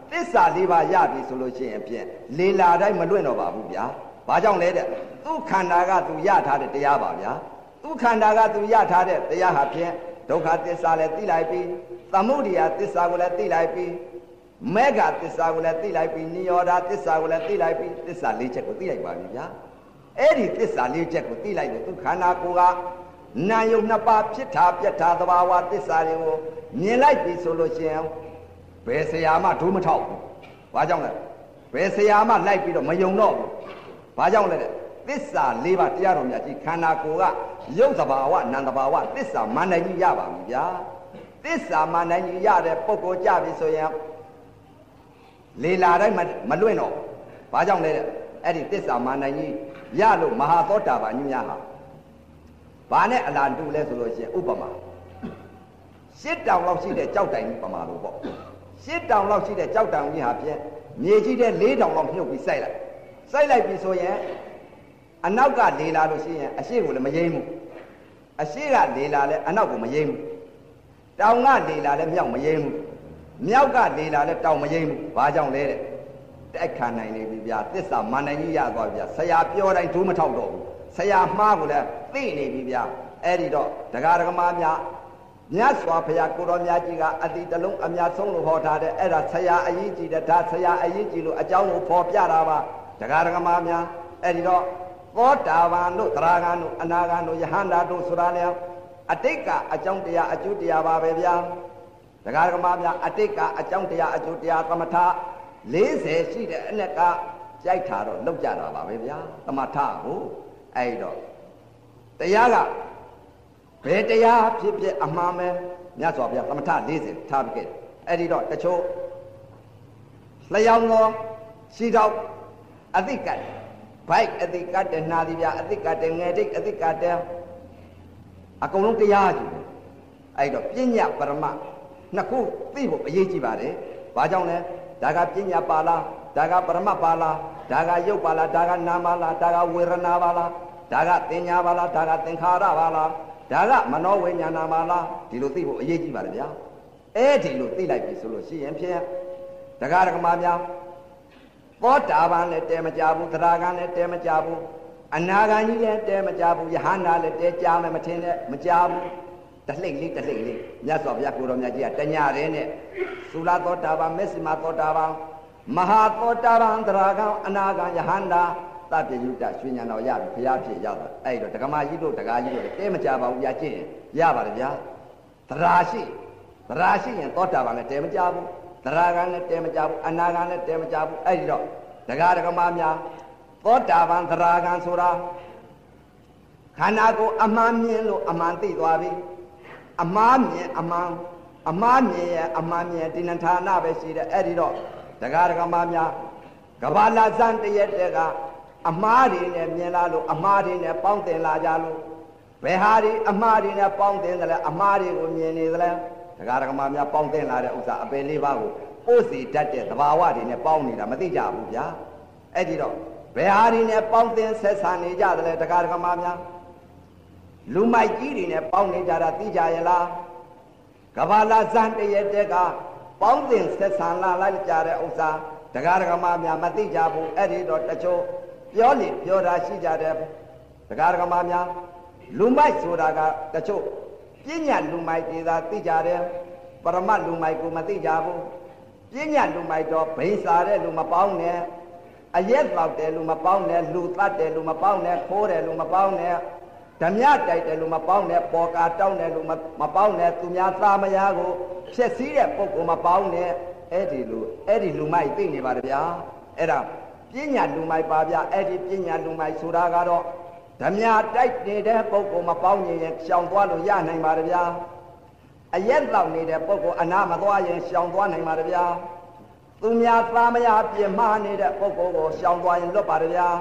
သစ္စာလေးပါးရပြီဆိုလို့ရှိရင်ဖြင့်လေလာတိုင်းမလွင့်တော့ပါဘူးဗျာဘာကြောင့်လဲတဲ့သူခန္ဓာကသူရထားတဲ့တရားပါဗျာသူခန္ဓာကသူရထားတဲ့တရားဟာဖြင့်ဒုက္ခသစ္စာလည်းသိလိုက်ပြီသမုဒိယသစ္စာကိုလည်းသိလိုက်ပြီမေဃသစ္စာကိုလည်းသိလိုက်ပြီနိရောဓသစ္စာကိုလည်းသိလိုက်ပြီသစ္စာလေးချက်ကိုသိလိုက်ပါပြီဗျာအဲ့ဒီသစ္စာလေးချက်ကိုသိလိုက်လို့သူခန္ဓာကိုယ်ကနာယုံနှစ်ပါးဖြစ်တာပြက်တာသဘာဝသစ္စာတွေကိုမြင်လိုက်ပြီဆိုလို့ရှိရင်ဘယ်ဆရာမှဒိုးမထောက်ဘူးဘာကြောင့်လဲဘယ်ဆရာမှလိုက်ပြီးတော့မယုံတော့ဘူးဘာကြောင့်လဲတဲ့သစ္စာလေးပါးတရားတော်များကြီးခန္ဓာကိုယ်ကရုပ်သဘာဝနာမ်သဘာဝသစ္စာမှန်တိုင်းကြီးရပါပြီဗျာသစ္စာမှန်တိုင်းကြီးရတဲ့ပုဂ္ဂိုလ်ကြပြီဆိုရင်လေလာတိုင်းမလွင့်တော့ဘာကြောင့်လဲတဲ့အဲ့ဒီသစ္စာမှန်တိုင်းကြီးရလို့မဟာသောတာပန်ကြီးများဟာဘာနဲ့အလားတူလဲဆိုလို့ရှိရင်ဥပမာရှစ်တောင်လောက်ရှိတဲ့ကြောက်တိုင်ကြီးပမာလို့ပေါ့ရှစ်တောင်လောက်ရှိတဲ့ကြောက်တောင်ကြီးဟာဖြင့်မြေကြီးတဲ့လေးတောင်လောက်မြုပ်ပြီးစိုက်လိုက်စိုက်လိုက်ပြီဆိုရင်အနောက်ကလေလာလို့ရှိရင်အရှိကိုလည်းမယိမ့်ဘူးအရှိကလေလာလည်းအနောက်ကိုမယိမ့်ဘူးတောင်ကလေလာလည်းမြောက်မယိမ့်ဘူးမြောက်ကလေလာလည်းတောင်မယိမ့်ဘူးဘာကြောင့်လဲတဲ့တိုက်ခံနိုင်နေပြီဗျာသစ္စာမှန်နိုင်ကြီးရသွားပြီဗျာဆရာပြောတိုင်းဒိုးမထောက်တော့ဘူးဆရာမှားကိုလည်းသိနေပြီဗျာအဲ့ဒီတော့ဒကာဒကမာများမြတ်စွာဘုရားကိုတော်မြတ်ကြီးကအတိတလုံးအများဆုံးလို့ဟောထားတဲ့အဲ့ဒါဆရာအရေးကြီးတဲ့ဒါဆရာအရေးကြီးလို့အကြောင်းကိုဖော်ပြတာပါဒကာဒကမာများအဲ့ဒီတော့သောတာပန်တို့သရဂံတို့အနာဂံတို့ယဟန္တာတို့ဆိုတာလေအတိတ်ကအကြောင်းတရားအကျိုးတရားပါပဲဗျာဒကာဒကမာများအတိတ်ကအကြောင်းတရားအကျိုးတရားသမထလေးဆယ်ရှိတဲ့အ내ကကြိုက်တာတော့လောက်ကြတာပါပဲဗျာသမထကိုအဲ့တော့တရားကဘယ်တရားဖြစ်ဖြစ်အမှန်ပဲမြတ်စွာဘုရားသမထလေးဆယ်ထားပြီးခဲ့အဲ့ဒီတော့တချို့လျှောင်းသောရှိတော့အသိကတ်ဘိုက်အသိကတ်တဲ့နာသီပြအသိကတ်တဲ့ငယ်တိတ်အသိကတ်တဲ့အကုန်လုံးတရားကြီးအဲ့တော့ပညာပရမနှစ်ခုသိဖို့အရေးကြီးပါတယ်ဘာကြောင့်လဲဒါကပညာပါလားဒါကပရမပါလားဒါကရုပ်ပါလားဒါကနာမ်ပါလားဒါကဝေဒနာပါလားဒါကသင်ညာပါလားဒါကသင်္ခါရပါလားဒါကမနောဝိညာဏပါလားဒီလိုသိဖို့အရေးကြီးပါတယ်ဗျာအဲ့ဒီလိုသိလိုက်ပြီဆိုလို့ရှိရင်ဖြင့်ဒကာဒကမာများသောတာပန်လည်းတဲမကြဘူးသရဂံလည်းတဲမကြဘူးအနာဂံကြီးလည်းတဲမကြဘူးယဟန္တာလည်းတဲကြမယ်မထင်နဲ့မကြဘူးတလှိမ့်လေးတလှိမ့်လေးမြတ်စွာဘုရားကိုတော်မြတ်ကြီးကတညရဲနဲ့သုလသောတာပန်မက်စိမသောတာပန်မဟာသောတာပန်သရဂံအနာဂံယဟန္တာသဗ္ဗညုတရွှေဉာဏ်တော်ရပြီဘုရားဖြစ်ရောက်တာအဲ့တော့ဒကမာကြီးတို့ဒကာကြီးတို့တဲမကြပါဘူးရကျင့်ရပါတယ်ဗျာသရာရှိသရာရှိရင်သောတာပန်လည်းတဲမကြဘူးသရဂံလည်းတဲမကြဘူးအနာဂံလည်းတဲမကြဘူးအဲ့ဒီတော့ဒကာဒကမာများသောတာပန်သရဂံဆိုတာခန္ဓာကိုယ်အမှန်မြင်လို့အမှန်သိသွားပြီအမှားမြင်အမှန်အမှားမြင်ရဲ့အမှန်မြင်ဒီနဌာနပဲရှိတယ်အဲ့ဒီတော့ဒကာဒကမာများကဘာလာဇန်တရက်တည်းကအမှားတွေနဲ့မြင်လာလို့အမှားတွေနဲ့ပေါင်းတင်လာကြလို့ဘယ်ဟာတွေအမှားတွေနဲ့ပေါင်းတင်တယ်လဲအမှားတွေကိုမြင်နေသလဲဒကာဒကမာများပေါင်းတင်လာတဲ့ဥစ္စာအပယ်လေးပါးကိုပို့စီတတ်တဲ့သဘာဝတွေနဲ့ပေါင်းနေတာမသိကြဘူးဗျာအဲ့ဒီတော့ဘယ်ဟာတွေနဲ့ပေါင်းတင်ဆက်ဆံနေကြတယ်လဲဒကာဒကမာများလူမိုက်ကြီးတွေနဲ့ပေါင်းနေကြတာသိကြရဲ့လားကဘာလာဇန်တရက်တည်းကပေါင်းတင်ဆက်ဆံလာလိုက်ကြတဲ့ဥစ္စာဒကာဒကမာများမသိကြဘူးအဲ့ဒီတော့တချို့ပြောလိပြောတာရှိကြတယ်ဒကာဒကမာများလူမိုက်ဆိုတာကတချို့ပညာလူမိုက်တွေသာသိကြတယ်ပရမတ်လူမိုက်ကိုမသိကြဘူးပညာလူမိုက်တော့ဘိန်းစားတဲ့လူမပေါင်းနဲ့အရက်တော့တယ်လူမပေါင်းနဲ့လူသတ်တယ်လူမပေါင်းနဲ့ခိုးတယ်လူမပေါင်းနဲ့ဓမြတိုက်တယ်လူမပေါင်းနဲ့ပေါ်ကာတောင်းတယ်လူမပေါင်းနဲ့သူများသားမယားကိုဖျက်ဆီးတဲ့ပုဂ္ဂိုလ်မပေါင်းနဲ့အဲ့ဒီလူအဲ့ဒီလူမိုက်သိနေပါတယ်ဗျာအဲ့ဒါပညာလူမိုက်ပါဗျာအဲ့ဒီပညာလူမိုက်ဆိုတာကတော့ဓမြတိုက်နေတဲ့ပုဂ္ဂိုလ်မပေါင်းရင်ရှောင်သွားလို့ရနိုင်ပါတယ်ဗျာအရက်လောက်နေတဲ့ပုဂ္ဂိုလ်အနာမသွားရင်ရှောင်သွားနိုင်ပါတယ်ဗျာသူများသားမယားပြင်မာနေတဲ့ပုဂ္ဂိုလ်ကိုရှောင်သွားရင်လွတ်ပါတယ်ဗျာ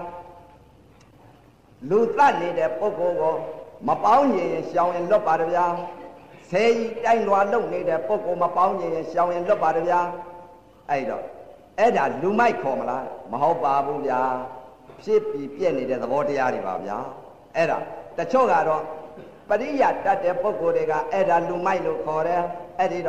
လူသတ်နေတဲ့ပုဂ္ဂိုလ်ကိုမပေါင်းရင်ရှောင်ရင်လွတ်ပါတယ်ဗျာဆယ်ကြီးတိုင်းလွာလုံနေတဲ့ပုဂ္ဂိုလ်မပေါင်းရင်ရှောင်ရင်လွတ်ပါတယ်ဗျာအဲ့တော့အဲ့ဒါလူမိုက်ခေါ်မလားမဟုတ်ပါဘူးဗျာဖြစ်ပြီးပြက်နေတဲ့သဘောတရားတွေပါဗျာအဲ့ဒါတချို့ကတော့ပရိယတတ်တဲ့ပုဂ္ဂိုလ်တွေကအဲ့ဒါလူမိုက်လို့ခေါ်တယ်အဲ့ဒီတော့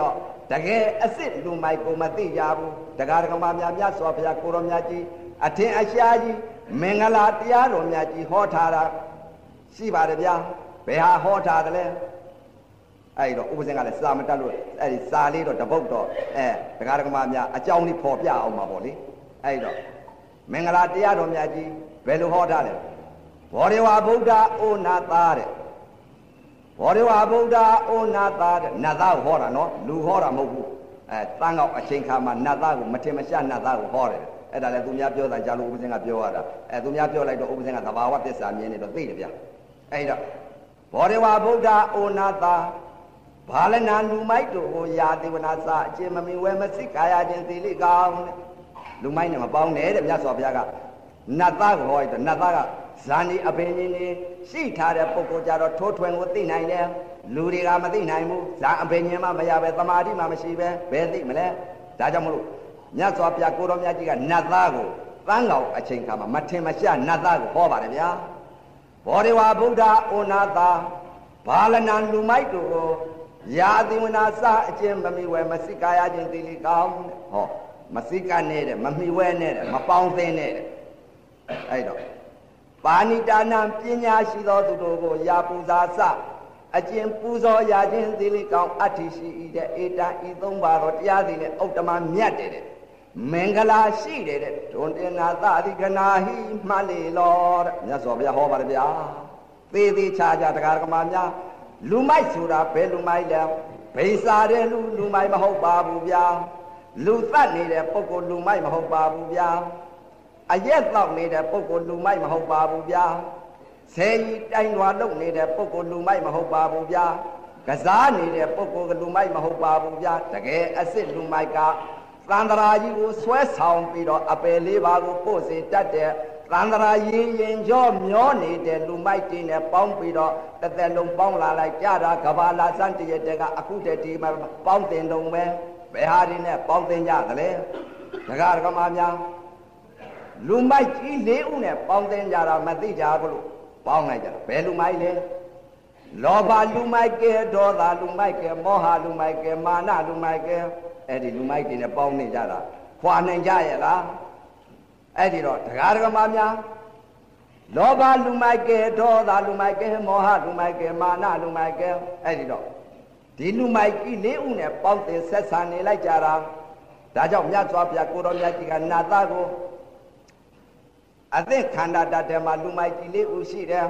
တကယ်အစ်စ်လူမိုက်ကိုမသိကြဘူးတရားဓမ္မများများစွာဘုရားကိုရောမြတ်ကြီးအထင်အရှားကြီးမင်္ဂလာတရားတော်မြတ်ကြီးဟောထားတာရှိပါတယ်ဗျာဘယ်ဟာဟောထားတယ်လဲအဲ့တော့ဥပဇင်ကလည်းစာမတတ်လို့အဲ့ဒီစာလေးတော့တပုတ်တော့အဲတရားဓမ္မများအကြောင်းလေးဖော်ပြအောင်ပါဗောလေအဲ့တော့မင်္ဂလာတရားတော်မြတ်ကြီးဘယ်လိုဟောထားလဲဘောဓိဝါဗုဒ္ဓအိုနာသားတဲ့ဘောဓိဝါဗုဒ္ဓအိုနာသားတဲ့နတ်သားကိုဟောတာနော်လူဟောတာမဟုတ်ဘူးအဲတန်းကောက်အချိန်ခါမှာနတ်သားကိုမထင်မရှားနတ်သားကိုဟောတယ်အဲ့ဒါလည်းသူများပြောတာကြာလို့ဥပဇင်ကပြောရတာအဲသူများပြောလိုက်တော့ဥပဇင်ကသဘာဝသစ္စာမြင်နေတော့သိတယ်ဗျအဲ့တော့ဘောဓိဝါဗုဒ္ဓအိုနာသားဘာလနာလူမိုက်တို့ကိုယာတိဝနာစာအကျင့်မမီဝဲမစိကာယခြင်းသီလိကောင်းတဲ့လူမိုက်နဲ့မပေါင်းနဲ့တဲ့မြတ်စွာဘုရားကနတ်သားကိုဟောလိုက်တော့နတ်သားကဇာနီအပင်ကြီးနေရှိထားတဲ့ပုဂ္ဂိုလ်ကြတော့ထိုးထွင်ကိုသိနိုင်တယ်လူတွေကမသိနိုင်ဘူးဇာအပင်ကြီးမှမရပဲသမာဓိမှမရှိပဲဘယ်သိမလဲဒါကြောင့်မလို့မြတ်စွာဘုရားကိုတော်မြတ်ကြီးကနတ်သားကိုသန်းကောင်အချိန်ခါမှာမထင်မရှားနတ်သားကိုဟောပါတယ်ဗျာဘောဓိဝါဗုဒ္ဓအိုနာသာဘာလနာလူမိုက်တို့ကိုယာတိဝနာစအကျင့်မမီဝဲမစိကာယခြင်းသီလိကောင်းဟောမစိကနဲ့တဲ့မမီဝဲနဲ့တဲ့မပေါင်းသင်းနဲ့တဲ့အဲ့တော့ပါဏိတာနံပညာရှိသောသူတို့ကိုယာပူဇာစအကျင့်ပူဇော်ရခြင်းသီလိကောင်းအတ္တိရှိ၏တဲ့ဧတံဤသုံးပါးသောတရားသည်လည်းဥတ္တမမြတ်တဲ့မင်္ဂလာရှိတယ်တဲ့ဒွန်တင်နာသတိကနာဟိမှတ်လေလောတဲ့မြတ်စွာဘုရားဟောပါတယ်ဗျာသေးသေးချာချာတရားဓမ္မများလူမိုက်ဆိုတာဘယ်လူမိုက်လဲဘိစာတဲ့လူလူမိုက်မဟုတ်ပါဘူးဗျာလူသတ်နေတဲ့ပုဂ္ဂိုလ်လူမိုက်မဟုတ်ပါဘူးဗျာအရက်တောက်နေတဲ့ပုဂ္ဂိုလ်လူမိုက်မဟုတ်ပါဘူးဗျာဆယ်ကြီးတိုင်တော်လုပ်နေတဲ့ပုဂ္ဂိုလ်လူမိုက်မဟုတ်ပါဘူးဗျာကစားနေတဲ့ပုဂ္ဂိုလ်ကလူမိုက်မဟုတ်ပါဘူးဗျာတကယ်အစ်စ်လူမိုက်ကသန္တရာကြီးကိုဆွဲဆောင်ပြီးတော့အပယ်လေးပါးကိုပို့စေတတ်တဲ့သန္တရာရင်ရင်ကြောမျောနေတဲ့လူမိုက်တင်းနဲ့ပေါင်းပြီးတော့တစ်သက်လုံးပေါင်းလာလိုက်ကြတာကဘာလာစံတရတဲ့ကအခုတည်းဒီမှာပေါင်းတင်တော့ပဲဘယ်ဟာဒီနဲ့ပေါင်းတင်ကြသလဲဒကာဒကမများလူမိုက်ကြီးလေးဦးနဲ့ပေါင်းတင်ကြတာမသိကြဘူးလို့ပေါင်းလိုက်ကြတာဘယ်လူမိုက်လဲလောဘလူမိုက်ကဲဒေါသလူမိုက်ကဲမောဟလူမိုက်ကဲမာနလူမိုက်ကဲအဲ့ဒီလူမိုက်တွေနဲ့ပေါင်းနေကြတာခွာနိုင်ကြရဲ့လားအဲ့ဒီတော့တရားဓမ္မများလောဘလူမိုက်ကဲဒေါသလူမိုက်ကဲမောဟလူမိုက်ကဲမာနလူမိုက်ကဲအဲ့ဒီတော့ဒီလူမိုက်ကြီးလေးဦးနဲ့ပေါင်းတင်ဆက်ဆံနေလိုက်ကြတာဒါကြောင့်မြတ်စွာဘုရားကိုတော်မြတ်ကြီးကနာသားကိုအသင့်ခန္ဓာတတ်တယ်မှာလူမိုက်ကြီးလေးဦးရှိတယ်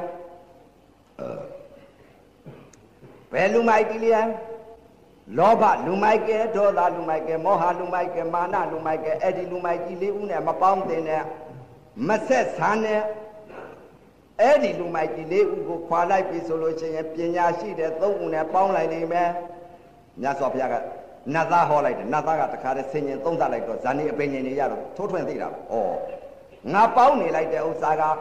ဘယ်လူမိုက်ကြီးလဲလောဘလူမိုက်ကဲဒေါသလူမိုက်ကဲမောဟလူမိုက်ကဲမာနလူမိုက်ကဲအဲ့ဒီလူမိုက်ကြီးလေးဦးနဲ့မပေါင်းတင်နဲ့မဆက်ဆံနဲ့အဲ့ဒီလူမိုက်ကြီးလေးဦးကိုခွာလိုက်ပြီဆိုလို့ရှိရင်ပညာရှိတဲ့သုံးဦးနဲ့ပေါင်းလိုက်နေမယ်မြတ်စွာဘုရားကနတ်သားဟောလိုက်တယ်နတ်သားကတခါတည်းဆင်ញင်သုံးသပ်လိုက်တော့ဇာတိအပင်ញင်နေရတော့ထိုးထွင်းသိတာဩငါပေါင်းနေလိုက်တဲ့ဥစ္စာက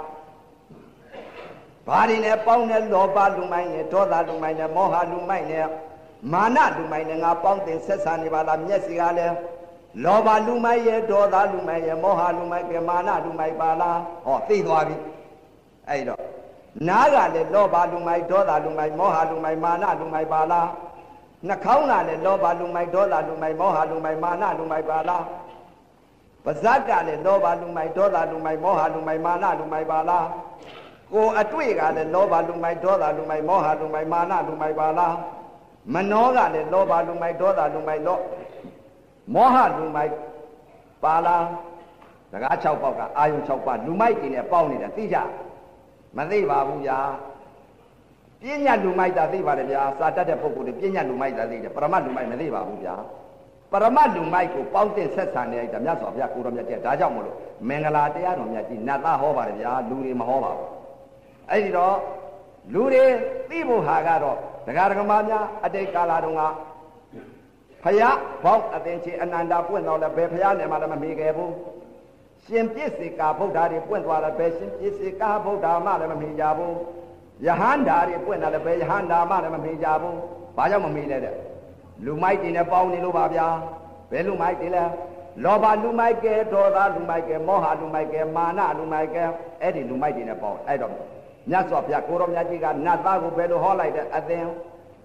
ဘာတွေနဲ့ပေါင်းတဲ့လောဘလူမိုက်နဲ့ဒေါသလူမိုက်နဲ့မောဟလူမိုက်နဲ့မာနလူမိုက်နဲ့ငါပေါင်းတင်ဆက်ဆံနေပါလားမျက်စိကလည်းလောဘလူမိုက်ရဲ့ဒေါသလူမိုက်ရဲ့မောဟလူမိုက်ကမာနလူမိုက်ပါလားဟောသိသွားပြီအဲ့တော့နားကလည်းလောဘလူမိုက်ဒေါသလူမိုက်မောဟလူမိုက်မာနလူမိုက်ပါလားနှာခေါင်းကလည်းလောဘလူမိုက်ဒေါသလူမိုက်မောဟလူမိုက်မာနလူမိုက်ပါလားပါးစပ်ကလည်းလောဘလူမိုက်ဒေါသလူမိုက်မောဟလူမိုက်မာနလူမိုက်ပါလားကိုယ်အတွေ့ကလည်းလောဘလူမိုက်ဒေါသလူမိုက်မောဟလူမိုက်မာနလူမိုက်ပါလားမနောကလည်းလောဘလူမိုက်ဒေါသလူမိုက်လောမောဟလူမိုက်ပါလားစကား၆ပေါက်ကအာယုံ၆ပါးလူမိုက်တွေနဲ့ပေါင်းနေတာသိကြမသိပါဘူးဗျာပညာလူမိုက်တာသိပါတယ်ဗျာစာတတ်တဲ့ပုဂ္ဂိုလ်တွေပညာလူမိုက်တာသိတယ်ပရမတ်လူမိုက်မသိပါဘူးဗျာပရမတ်လူမိုက်ကိုပေါင်းတင်ဆက်ဆံနေလိုက်တာမြတ်စွာဘုရားကိုတော်မြတ်ကြီးဒါကြောင့်မလို့မင်္ဂလာတရားတော်မြတ်ကြီးနတ်သားဟောပါတယ်ဗျာလူတွေမဟောပါဘူးအဲ့ဒီတော့လူတွေသိဖို့ဟာကတော့ဒကာဒကမများအတိတ်ကာလတုန်းကဖယားဘောင်းအသင်္ချေအနန္တပွင့်တော်လည်းဘယ်ဖယားနဲ့မှလည်းမမေခဲ့ဘူးရှင်ပြည့်စေကာဗုဒ္ဓတွေပွင့်သွားတယ်ဘယ်ရှင်ပြည့်စေကာဗုဒ္ဓမှလည်းမမေကြဘူးယဟန္တာတွေပွင့်တယ်လည်းဘယ်ယဟန္တာမှလည်းမမေကြဘူးဘာကြောင့်မမေလဲတဲ့လူမိုက်တွေနဲ့ပေါင်းနေလို့ပါဗျာဘယ်လူမိုက်တွေလဲလောဘလူမိုက်ကဲဒေါသလူမိုက်ကဲမောဟလူမိုက်ကဲမာနလူမိုက်ကဲအဲ့ဒီလူမိုက်တွေနဲ့ပေါင်းအဲ့တော့မြတ်စွာဘုရားကိုရောမြတ်ကြီးကနတ်သားကိုဘယ်လိုဟောလိုက်တဲ့အသင်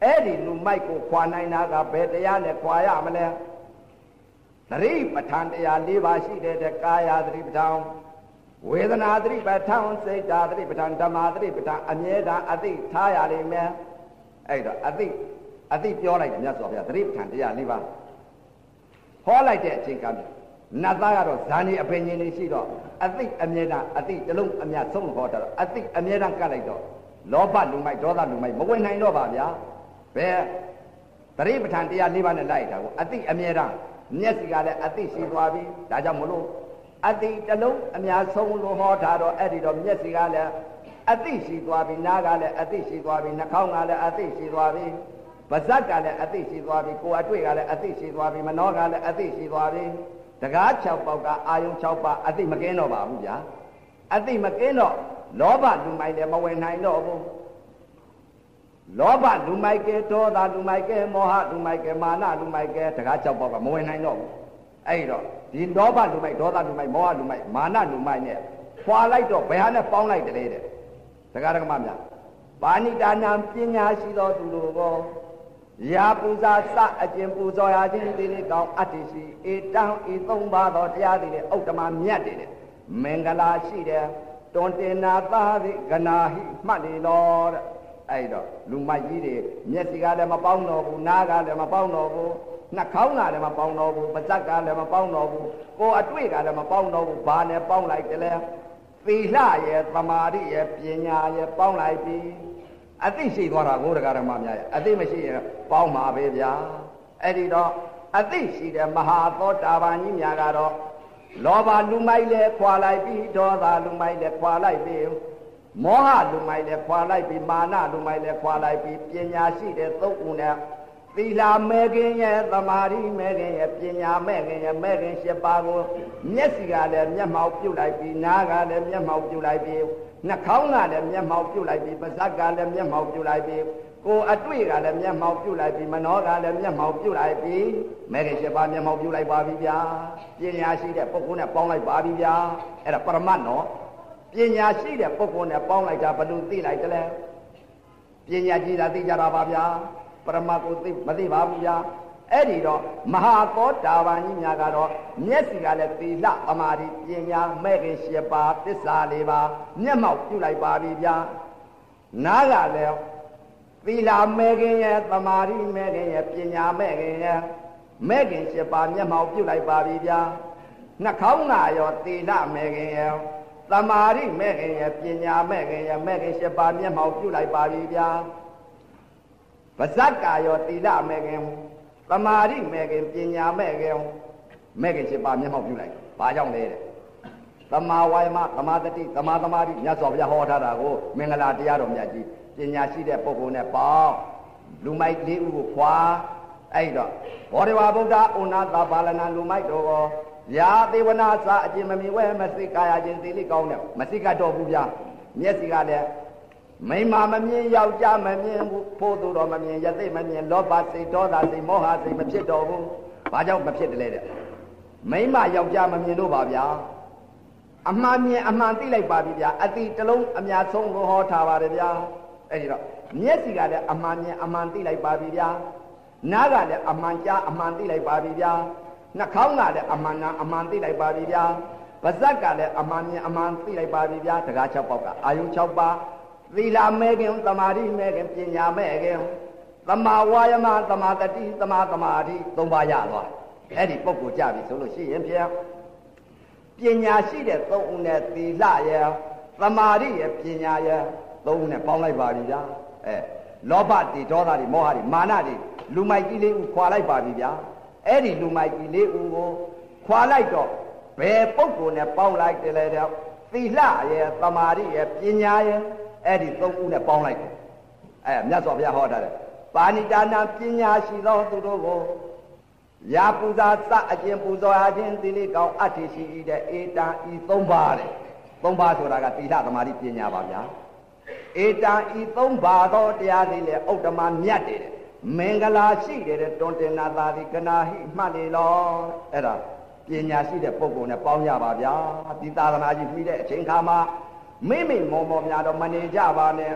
အဲ့ဒီလူမိုက်ကိုခွာနိုင်တာကဘယ်တရားနဲ့ခွာရမလဲသတိပဋ္ဌာန်တရား၄ပါးရှိတဲ့ကာယသတိပဋ္ဌာန်ဝေဒနာသတိပဋ္ဌာန်စိတ်ဓာတ်သတိပဋ္ဌာန်ဓမ္မသတိပဋ္ဌာန်အမြဲတမ်းအသိထားရလိမ့်မယ်အဲ့တော့အသိအသိပြောလိုက်တယ်မြတ်စွာဘုရားသတိပဋ္ဌာန်တရား၄ပါးဟောလိုက်တဲ့အချိန်ကနတ်သားကတော့ဇာနေအပင်ရှင်တွေရှိတော့အသိအမြဲတမ်းအသိတလုံးအမြတ်ဆုံးဟောတာတော့အသိအမြဲတမ်းကတ်လိုက်တော့လောဘလူမိုက်ဒေါသလူမိုက်မဝင်နိုင်တော့ပါဗျာဘယ်သတိပဋ္ဌာန်တရား၄ပါးနဲ့လိုက်တာကိုအသိအမြဲတမ်းမျက်စိကလည်းအသိရှိသွားပြီဒါကြောင့်မလို့အသိတလုံးအများဆုံးလို့ဟောတာတော့အဲ့ဒီတော့မျက်စိကလည်းအသိရှိသွားပြီနားကလည်းအသိရှိသွားပြီနှာခေါင်းကလည်းအသိရှိသွားပြီပါးစပ်ကလည်းအသိရှိသွားပြီကိုယ်အတွေ့ကလည်းအသိရှိသွားပြီမနှောကလည်းအသိရှိသွားပြီတကား၆ပေါက်ကအာယုံ၆ပါးအသိမကင်းတော့ပါဘူးဗျာအသိမကင်းတော့လောဘလူမိုက်လည်းမဝင်နိုင်တော့ဘူးလောဘလူမိုက်ကဲဒေါသလူမိုက်ကဲမောဟလူမိုက်ကဲမာနလူမိုက်ကဲတကား၆ပေါက်ကမဝင်နိုင်တော့ဘူးအဲ့တော့ဒီလောဘလူမိုက်ဒေါသလူမိုက်မောဟလူမိုက်မာနလူမိုက်နဲ့ခွာလိုက်တော့ဘယ်ဟာနဲ့ပေါင်းလိုက်တယ်လေတဲ့တကားတကမများပါဏိတာနာပညာရှိသောသူတို့ကိုရာပူဇာစအကျင့်ပူဇော်ရခြင်းဒီလေးကောင်းအတ္တိရှိဧတံဤသုံးပါးသောတရားတွေဥတ္တမမြတ်တွေမင်္ဂလာရှိတယ်တွန်တင်နာသာသည်ကနာဟိမှတ်လေလောတဲ့အဲ့တော့လူမိုက်ကြီးတွေမျက်စိကလည်းမပေါင်းတော့ဘူးနားကလည်းမပေါင်းတော့ဘူးနှာခေါင်းကလည်းမပေါင်းတော့ဘူးပါးစပ်ကလည်းမပေါင်းတော့ဘူးကိုယ်အတွေ့ကလည်းမပေါင်းတော့ဘူးဘာနဲ့ပေါင်းလိုက်တယ်လဲသီလရဲ့သမာဓိရဲ့ပညာရဲ့ပေါင်းလိုက်ပြီအသိရှိသွားတာကိုတရားဓမ္မများရဲ့အသိမရှိရင်ပေါင်းမှာပဲဗျာအဲ့ဒီတော့အသိရှိတဲ့မဟာသောတာပန်ကြီးများကတော့လောဘလူမိုက်လည်းခွာလိုက်ပြီဒေါသလူမိုက်လည်းခွာလိုက်ပြီမောဟလူမိုက်လည်းခွာလိုက်ပြီမာနလူမိုက်လည်းခွာလိုက်ပြီပညာရှိတဲ့သုံးဦးနဲ့သီလမဲ့ခင်ရဲ့သမာဓိမဲ့ခင်ရဲ့ပညာမဲ့ခင်ရဲ့မဲ့ခင်၈ပါးကိုမျက်စိကလည်းမျက်မှောက်ပြုတ်လိုက်ပြီနားကလည်းမျက်မှောက်ပြုတ်လိုက်ပြီနှာခေါင်းကလည်းမျက်မှောက်ပြုတ်လိုက်ပြီပါးစပ်ကလည်းမျက်မှောက်ပြုတ်လိုက်ပြီကိုယ်အတွေ့ကလည်းမျက်မှောက်ပြုတ်လိုက်ပြီမနှောကလည်းမျက်မှောက်ပြုတ်လိုက်ပြီမဲ့ခင်၈ပါးမျက်မှောက်ပြုတ်လိုက်ပါပြီဗျာပညာရှိတဲ့ပုဂ္ဂိုလ်နဲ့ပေါင်းလိုက်ပါပြီဗျာအဲ့ဒါပရမတ်နော်ပညာရှိတဲ့ပုဂ္ဂိုလ်နဲ့ပေါင်းလိုက်တာဘယ်လိုသိလိုက်တယ်လဲပညာကြီးတာသိကြတာပါဗျာပရမတ်ကိုသိမသိပါဘူးဗျာအဲ့ဒီတော့မဟာသောတာပန်ကြီးများကတော့မျက်စိကလည်းသီလသမာဓိပညာမဲ့ခင်၈ပါးသစ္စာ၄ပါးမျက်မှောက်ပြုလိုက်ပါပြီဗျာနားကလည်းသီလမဲ့ခင်ရဲ့သမာဓိမဲ့ခင်ရဲ့ပညာမဲ့ခင်ရဲ့မဲ့ခင်၈ပါးမျက်မှောက်ပြုလိုက်ပါပြီဗျာနှာခေါင်းကရောသီလမဲ့ခင်ရဲ့သမာဓိမဲ့ခင်ရဲ့ပညာမဲ့ခင်ရဲ့မဲ့ခင်၈ပါးမျက်မှောက်ပြုလိုက်ပါပြီဗျာပါဇက်ကရောသီလမဲ့ခင်သမာဓိမဲ့ခင်ပညာမဲ့ခင်မဲ့ခင်၈ပါးမျက်မှောက်ပြုလိုက်ဘာကြောင့်လဲတဲ့သမာဝါယမသမာတတိသမာသမာဓိမြတ်စွာဘုရားဟောထားတာကိုမင်္ဂလာတရားတော်မြတ်ကြီးပညာရှိတဲ့ပုဂ္ဂိုလ်နဲ့ပေါင်းလူမိုက်လေးဦးကိုခွာအဲ့တော့ဘောဓိဝါဗုဒ္ဓဩနာသာပါလနာလူမိုက်တော်ကိုရာသေဝနာစာအကျင့်မမီဝဲမစိကာယချင်းသီလိကောင်းတဲ့မစိကတော်ဘူးဗျာမျက်စိကလည်းမိမမမြင်ယောက်ျားမမြင်ဘူးဖို့သူတော်မမြင်ယသိမမြင်လောဘစိတ်ဒေါသစိတ်မောဟစိတ်မဖြစ်တော်ဘူးဘာကြောင့်မဖြစ်တယ်လဲတဲ့မိမယောက်ျားမမြင်တော့ပါဗျာအမှန်မြင်အမှန်သိလိုက်ပါပြီဗျာအတိတလုံးအများဆုံးကိုဟောထားပါတယ်ဗျာအဲ့ဒီတော့မျက်စိကလည်းအမှန်မြင်အမှန်သိလိုက်ပါပြီဗျာနားကလည်းအမှန်ကြားအမှန်သိလိုက်ပါပြီဗျာနှာခေါင်းကလည်းအမှန်နာအမှန်သိလိုက်ပါပြီဗျာပါးစပ်ကလည်းအမှန်မြင်အမှန်သိလိုက်ပါပြီဗျာတကား၆ပေါက်ကအာယုံ၆ပါးသီလမဲ့ခင်သမာဓိမဲ့ခင်ပညာမဲ့ခင်သမာဝါယမသမာတတိသမာသမာဓိသုံးပါးရသွားအဲ့ဒီပုဂ္ဂိုလ်ကြပြီဆိုလို့ရှိရင်ဖြင့်ပညာရှိတဲ့သုံးဦးနဲ့သီလရဲ့သမာဓိရဲ့ပညာရဲ့သုံးဦးနဲ့ပေါင်းလိုက်ပါပြီဗျာအဲလောဘတိဒေါသတိမောဟတိမာနတိလူမိုက်ကြီးလေးဦးခွာလိုက်ပါပြီဗျာအဲ့ဒီလူမိုက်ကြီးလေးဦးကိုခွာလိုက်တော့ဘယ်ပုဂ္ဂိုလ်နဲ့ပေါင်းလိုက်တယ်လဲတော့သီလရဲ့သမာဓိရဲ့ပညာရဲ့အဲ့ဒီသုံးဦးနဲ့ပေါင်းလိုက်တယ်အဲမြတ်စွာဘုရားဟောထားတယ်ပါဏိတာနာပညာရှိသောသူတို့ကိုရာပူဇာစအကျင့်ပူဇော်အားခြင်းသီလိကောင်းအတ္တိရှိတဲ့ဧတံဤသုံးပါးတဲ့သုံးပါးဆိုတာကသီလသမာဓိပညာပါဗျာဧတံဤသုံးပါးသောတရားတွေလေဥတ္တမမြတ်တယ်မင်္ဂလာရှိတယ်တွန်တင်နာသာတိကနာဟိမှတ်လေလောအဲ့ဒါပညာရှိတဲ့ပုဂ္ဂိုလ်နဲ့ပေါင်းရပါဗျာဒီသာသနာကြီးပြီးတဲ့အချိန်ခါမှာမိမိမောမောများတော့မနေကြပါနဲ့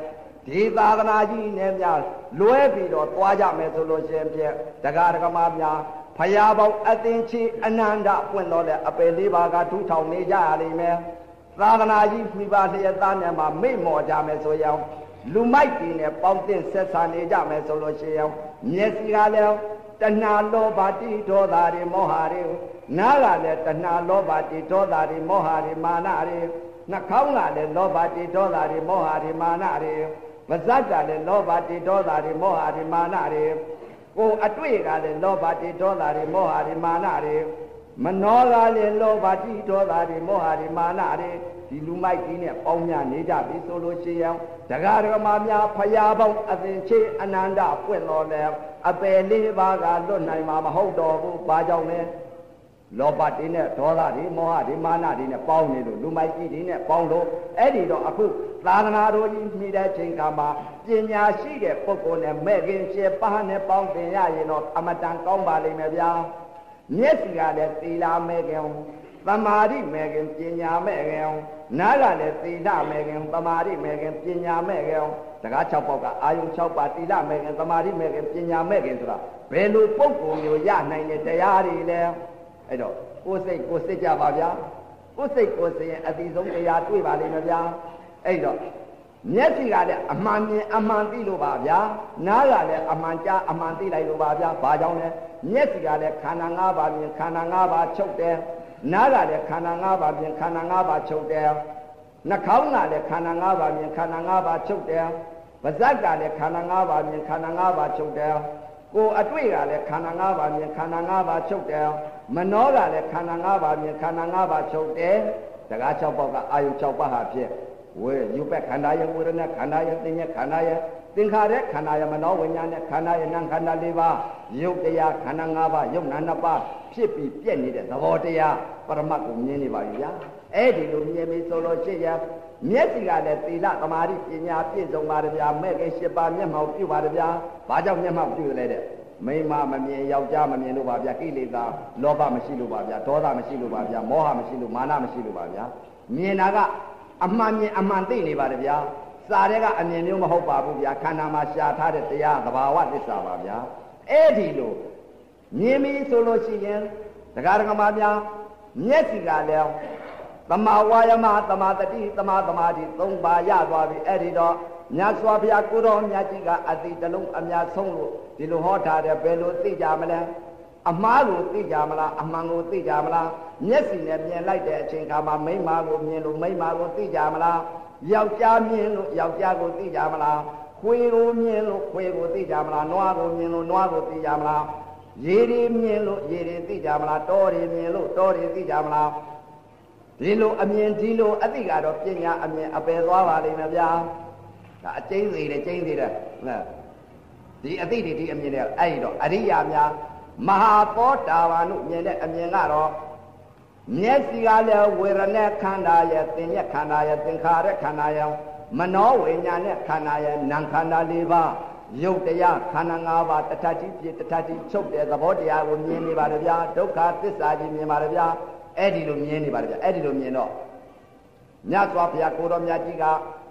ဒီသာသနာကြီးနဲ့များလွဲပြီးတော့သွားကြမယ်ဆိုလို့ရှင်ဖြင့်တရားဓမ္မများဖယားပေါင်းအသင်ချီအနန္တပွင့်တော်လဲအပယ်လေးပါးကထူထောင်နေကြရလိမ့်မယ်သာသနာကြီးမိဘလျက်သားနဲ့မှမိတ်မော်ကြမယ်ဆိုရင်လူမိုက်တွေနဲ့ပေါင်းတင်ဆက်ဆံနေကြမယ်ဆိုလို့ရှိရင်မျက်စိကလည်းတဏှာလောဘတိဒေါသတွေမောဟတွေနားကလည်းတဏှာလောဘတိဒေါသတွေမောဟတွေမာနတွေနှာခေါင်းကလည်းလောဘတိဒေါသတွေမောဟတွေမာနတွေပါးစပ်ကလည်းလောဘတိဒေါသတွေမောဟတွေမာနတွေကိုယ်အတွေ့ကလည်းလောဘတိဒေါသတွေမောဟတွေမာနတွေမနောကလည်းလောဘတိဒေါသတွေမောဟတွေမာနတွေဒီလူမိုက်ကြီးနဲ့ပေါင်းများနေကြပြီဆိုလို့ရှိရင်တရားဓမ္မများဖယားပေါင်းအစဉ်ချေအနန္တပွင့်တော်လဲအပယ်လေးပါးကလွတ်နိုင်မှာမဟုတ်တော့ဘူးဘာကြောင့်လဲလောဘတွေနဲ့ဒေါသတွေမောဟတွေမာနတွေနဲ့ပေါင်းနေလို့လူမိုက်ကြီးတွေနဲ့ပေါင်းလို့အဲ့ဒီတော့အခုသာသနာတော်ကြီးမိတဲ့ချိန်ခါမှာပညာရှိတဲ့ပုဂ္ဂိုလ်နဲ့မဲ့ခင်ရှင်းပါးနဲ့ပေါင်းတင်ရရင်တော့အမတန်ကောင်းပါလိမ့်မယ်ဗျာမျက်စိကလည်းသီလမဲ့ခင်သမာဓိမဲ့ခင်ပညာမဲ့ခင်နားကလည်းသီလမဲ့ခင်သမာဓိမဲ့ခင်ပညာမဲ့ခင်တကား၆ပေါက်ကအာယုံ၆ပါးသီလမဲ့ခင်သမာဓိမဲ့ခင်ပညာမဲ့ခင်ဆိုတာဘယ်လိုပုဂ္ဂိုလ်မျိုးရနိုင်တဲ့တရားတွေလဲအဲ့တော့ကိုယ်စိတ်ကိုယ်စစ်ကြပါဗျာကိုယ်စိတ်ကိုယ်စစ်ရင်အတိဆုံးတရားတွေ့ပါလိမ့်မယ်ဗျာအဲ့တော့မျက်စိကလည်းအမှန်မြင်အမှန်သိလို့ပါဗျာနားကလည်းအမှန်ကြားအမှန်သိလိုက်လို့ပါဗျာဘာကြောင့်လဲမျက်စိကလည်းခန္ဓာ၅ပါးမြင်ခန္ဓာ၅ပါးချုပ်တယ်နားကလည်းခန္ဓာ၅ပါးမြင်ခန္ဓာ၅ပါးချုပ်တယ်နှာခေါင်းကလည်းခန္ဓာ၅ပါးမြင်ခန္ဓာ၅ပါးချုပ်တယ်ပါးစပ်ကလည်းခန္ဓာ၅ပါးမြင်ခန္ဓာ၅ပါးချုပ်တယ်ကိုယ်အတွေ့ကလည်းခန္ဓာ၅ပါးမြင်ခန္ဓာ၅ပါးချုပ်တယ်မနောကလည်းခန္ဓာ၅ပါးမြင်ခန္ဓာ၅ပါးချုပ်တယ်တကား၆ပေါက်ကအာယု၆ပါးဟာဖြင့်ဝေယူပက်ခန္ဓာယဝေဒနာခန္ဓာယသင်္ညခန္ဓာယသင်္ခါရခန္ဓာယမနောဝိညာဉ်နဲ့ခန္ဓာယနံခန္ဓာ၄ပါးယုတ်တရားခန္ဓာ၅ပါးယုတ်နာနှစ်ပါးဖြစ်ပြီးပြည့်နေတဲ့သဘောတရားပရမတ်ကိုမြင်နေပါပြီဗျာအဲ့ဒီလိုမြင်ပြီဆိုလို့ရှိရင်မျက်စိကလည်းသီလသမာဓိပညာပြည့်စုံပါတယ်ဗျာမဲ့ခင်၈ပါးမျက်မှောက်ပြုပါတယ်ဗျာဘာကြောင့်မျက်မှောက်ပြုလဲတဲ့မိမမမြင်ယောက်ျားမမြင်လို့ပါဗျာကိလေသာလောဘမရှိလို့ပါဗျာဒေါသမရှိလို့ပါဗျာမောဟမရှိလို့မာနမရှိလို့ပါဗျာမြင်တာကအမှန်မြင်အမှန်သိနေပါတယ်ဗျာစာတဲ့ကအမြင်မျိုးမဟုတ်ပါဘူးဗျာခန္ဓာမှာရှာထားတဲ့တရားသဘာဝသစ္စာပါဗျာအဲ့ဒီလိုမြင်ပြီဆိုလို့ရှိရင်တရားဓမ္မများမျက်စိကလည်းသမာဝါယမသမာတတိသမာသမာဓိသုံးပါးရသွားပြီအဲ့ဒီတော့မြတ်စွာဘုရားကိုတော်မြတ်ကြီးကအတိတလုံးအများဆုံးလို့ဒီလိုဟောထားတယ်ဘယ်လိုသိကြမလဲအမှားကိုသိကြမလားအမှန်ကိုသိကြမလားမျက်စိနဲ့မြင်လိုက်တဲ့အချိန်ခါမှာမိန်းမကိုမြင်လို့မိန်းမကိုသိကြမလားယောက်ျားမြင်လို့ယောက်ျားကိုသိကြမလားခွေကိုမြင်လို့ခွေကိုသိကြမလားနွားကိုမြင်လို့နွားကိုသိကြမလားရေတွေမြင်လို့ရေတွေသိကြမလားတောတွေမြင်လို့တောတွေသိကြမလားဒီလိုအမြင်ဒီလိုအသိကတော့ပညာအမြင်အပယ်သွားပါလိမ့်မယ်ဗျာဒါအကျဉ်းသေးတယ်ကျဉ်းသေးတယ်ဟုတ်ဒီအသိတွေဒီအမြင်တွေအဲ့ဒီတော့အရိယာများမဟာသောတာပန်တို့မြင်တဲ့အမြင်ကတော့မျက်စိကလည်းဝေဒနာခန္ဓာရဲ့သင်္ညခန္ဓာရဲ့သင်္ခါရခန္ဓာရဲ့မနောဝိညာဉ်နဲ့ခန္ဓာရဲ့နာမ်ခန္ဓာ၄ပါးရုပ်တရားခန္ဓာ၅ပါးတထတိပြတထတိချုပ်တဲ့သဘောတရားကိုမြင်နေပါတယ်ဗျာဒုက္ခသစ္စာကြီးမြင်ပါတယ်ဗျာအဲ့ဒီလိုမြင်နေပါတယ်ဗျာအဲ့ဒီလိုမြင်တော့မြတ်စွာဘုရားကိုတော်မြတ်ကြီးက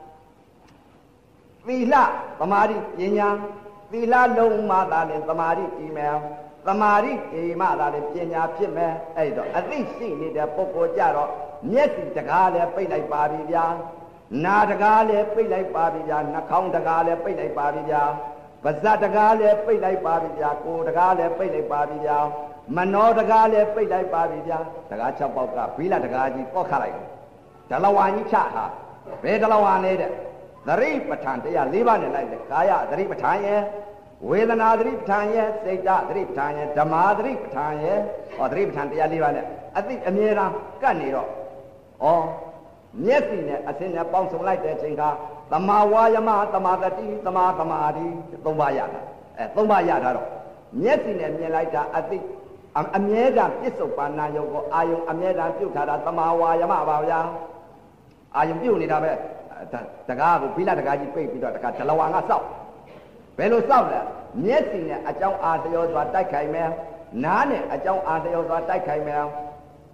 သီလသမာဓိပညာသီလလုံးမှသာလေသမာဓိကြည်မယ်သမာဓိကြည်မှသာလေပညာဖြစ်မယ်အဲ့တော့အသိရှိနေတဲ့ပုဂ္ဂိုလ်ကြတော့မျက်စိတကားလည်းပိတ်လိုက်ပါပြီဗျာနာတကားလည်းပိတ်လိုက်ပါပြီဗျာနှာခေါင်းတကားလည်းပိတ်လိုက်ပါပြီဗျာပါးစပ်တကားလည်းပိတ်လိုက်ပါပြီဗျာကိုယ်တကားလည်းပိတ်လိုက်ပါပြီဗျာမနောတကားလည်းပိတ်လိုက်ပါပြီဗျာတကား၆ပေါက်ကဘိလတကားကြီးပောက်ခတ်လိုက်ဒလဝါကြီးချထားဘယ်ဒလဝါလဲတဲ့သရိပဋ္ဌာန်တရား၄ပါးနဲ့လိုက်တယ်ကာယသရိပဋ္ဌာန်ရဲ့ဝေဒနာသရိပဋ္ဌာန်ရဲ့စိတ်ဓာတ်သရိပဋ္ဌာန်ရဲ့ဓမ္မာသရိပဋ္ဌာန်ရဲ့ဟောသရိပဋ္ဌာန်တရား၄ပါးနဲ့အသိအမြဲတမ်းကပ်နေတော့ဩမျက်စိနဲ့အစင်းနဲ့ပေါင်းစုံလိုက်တဲ့အချိန်ကသမာဝါယမသမာတတိသမာသမာဓိသုံးပါးရတာအဲသုံးပါးရတာတော့မျက်စိနဲ့မြင်လိုက်တာအသိအမြဲတမ်းပြစ္ဆုတ်ပါဏယုတ်ကိုအာယုံအမြဲတမ်းပြုတ်ထားတာသမာဝါယမပါဗျာအာယုံပြုတ်နေတာပဲတကားကိုဘိလတကားကြီးပိတ်ပြီးတော့တကားဒလဝါငါစောက်ဘယ်လိုစောက်လဲမျက်စိနဲ့အကြောင်းအာတယောစွာတိုက်ခိုင်မယ်နားနဲ့အကြောင်းအာတယောစွာတိုက်ခိုင်မယ်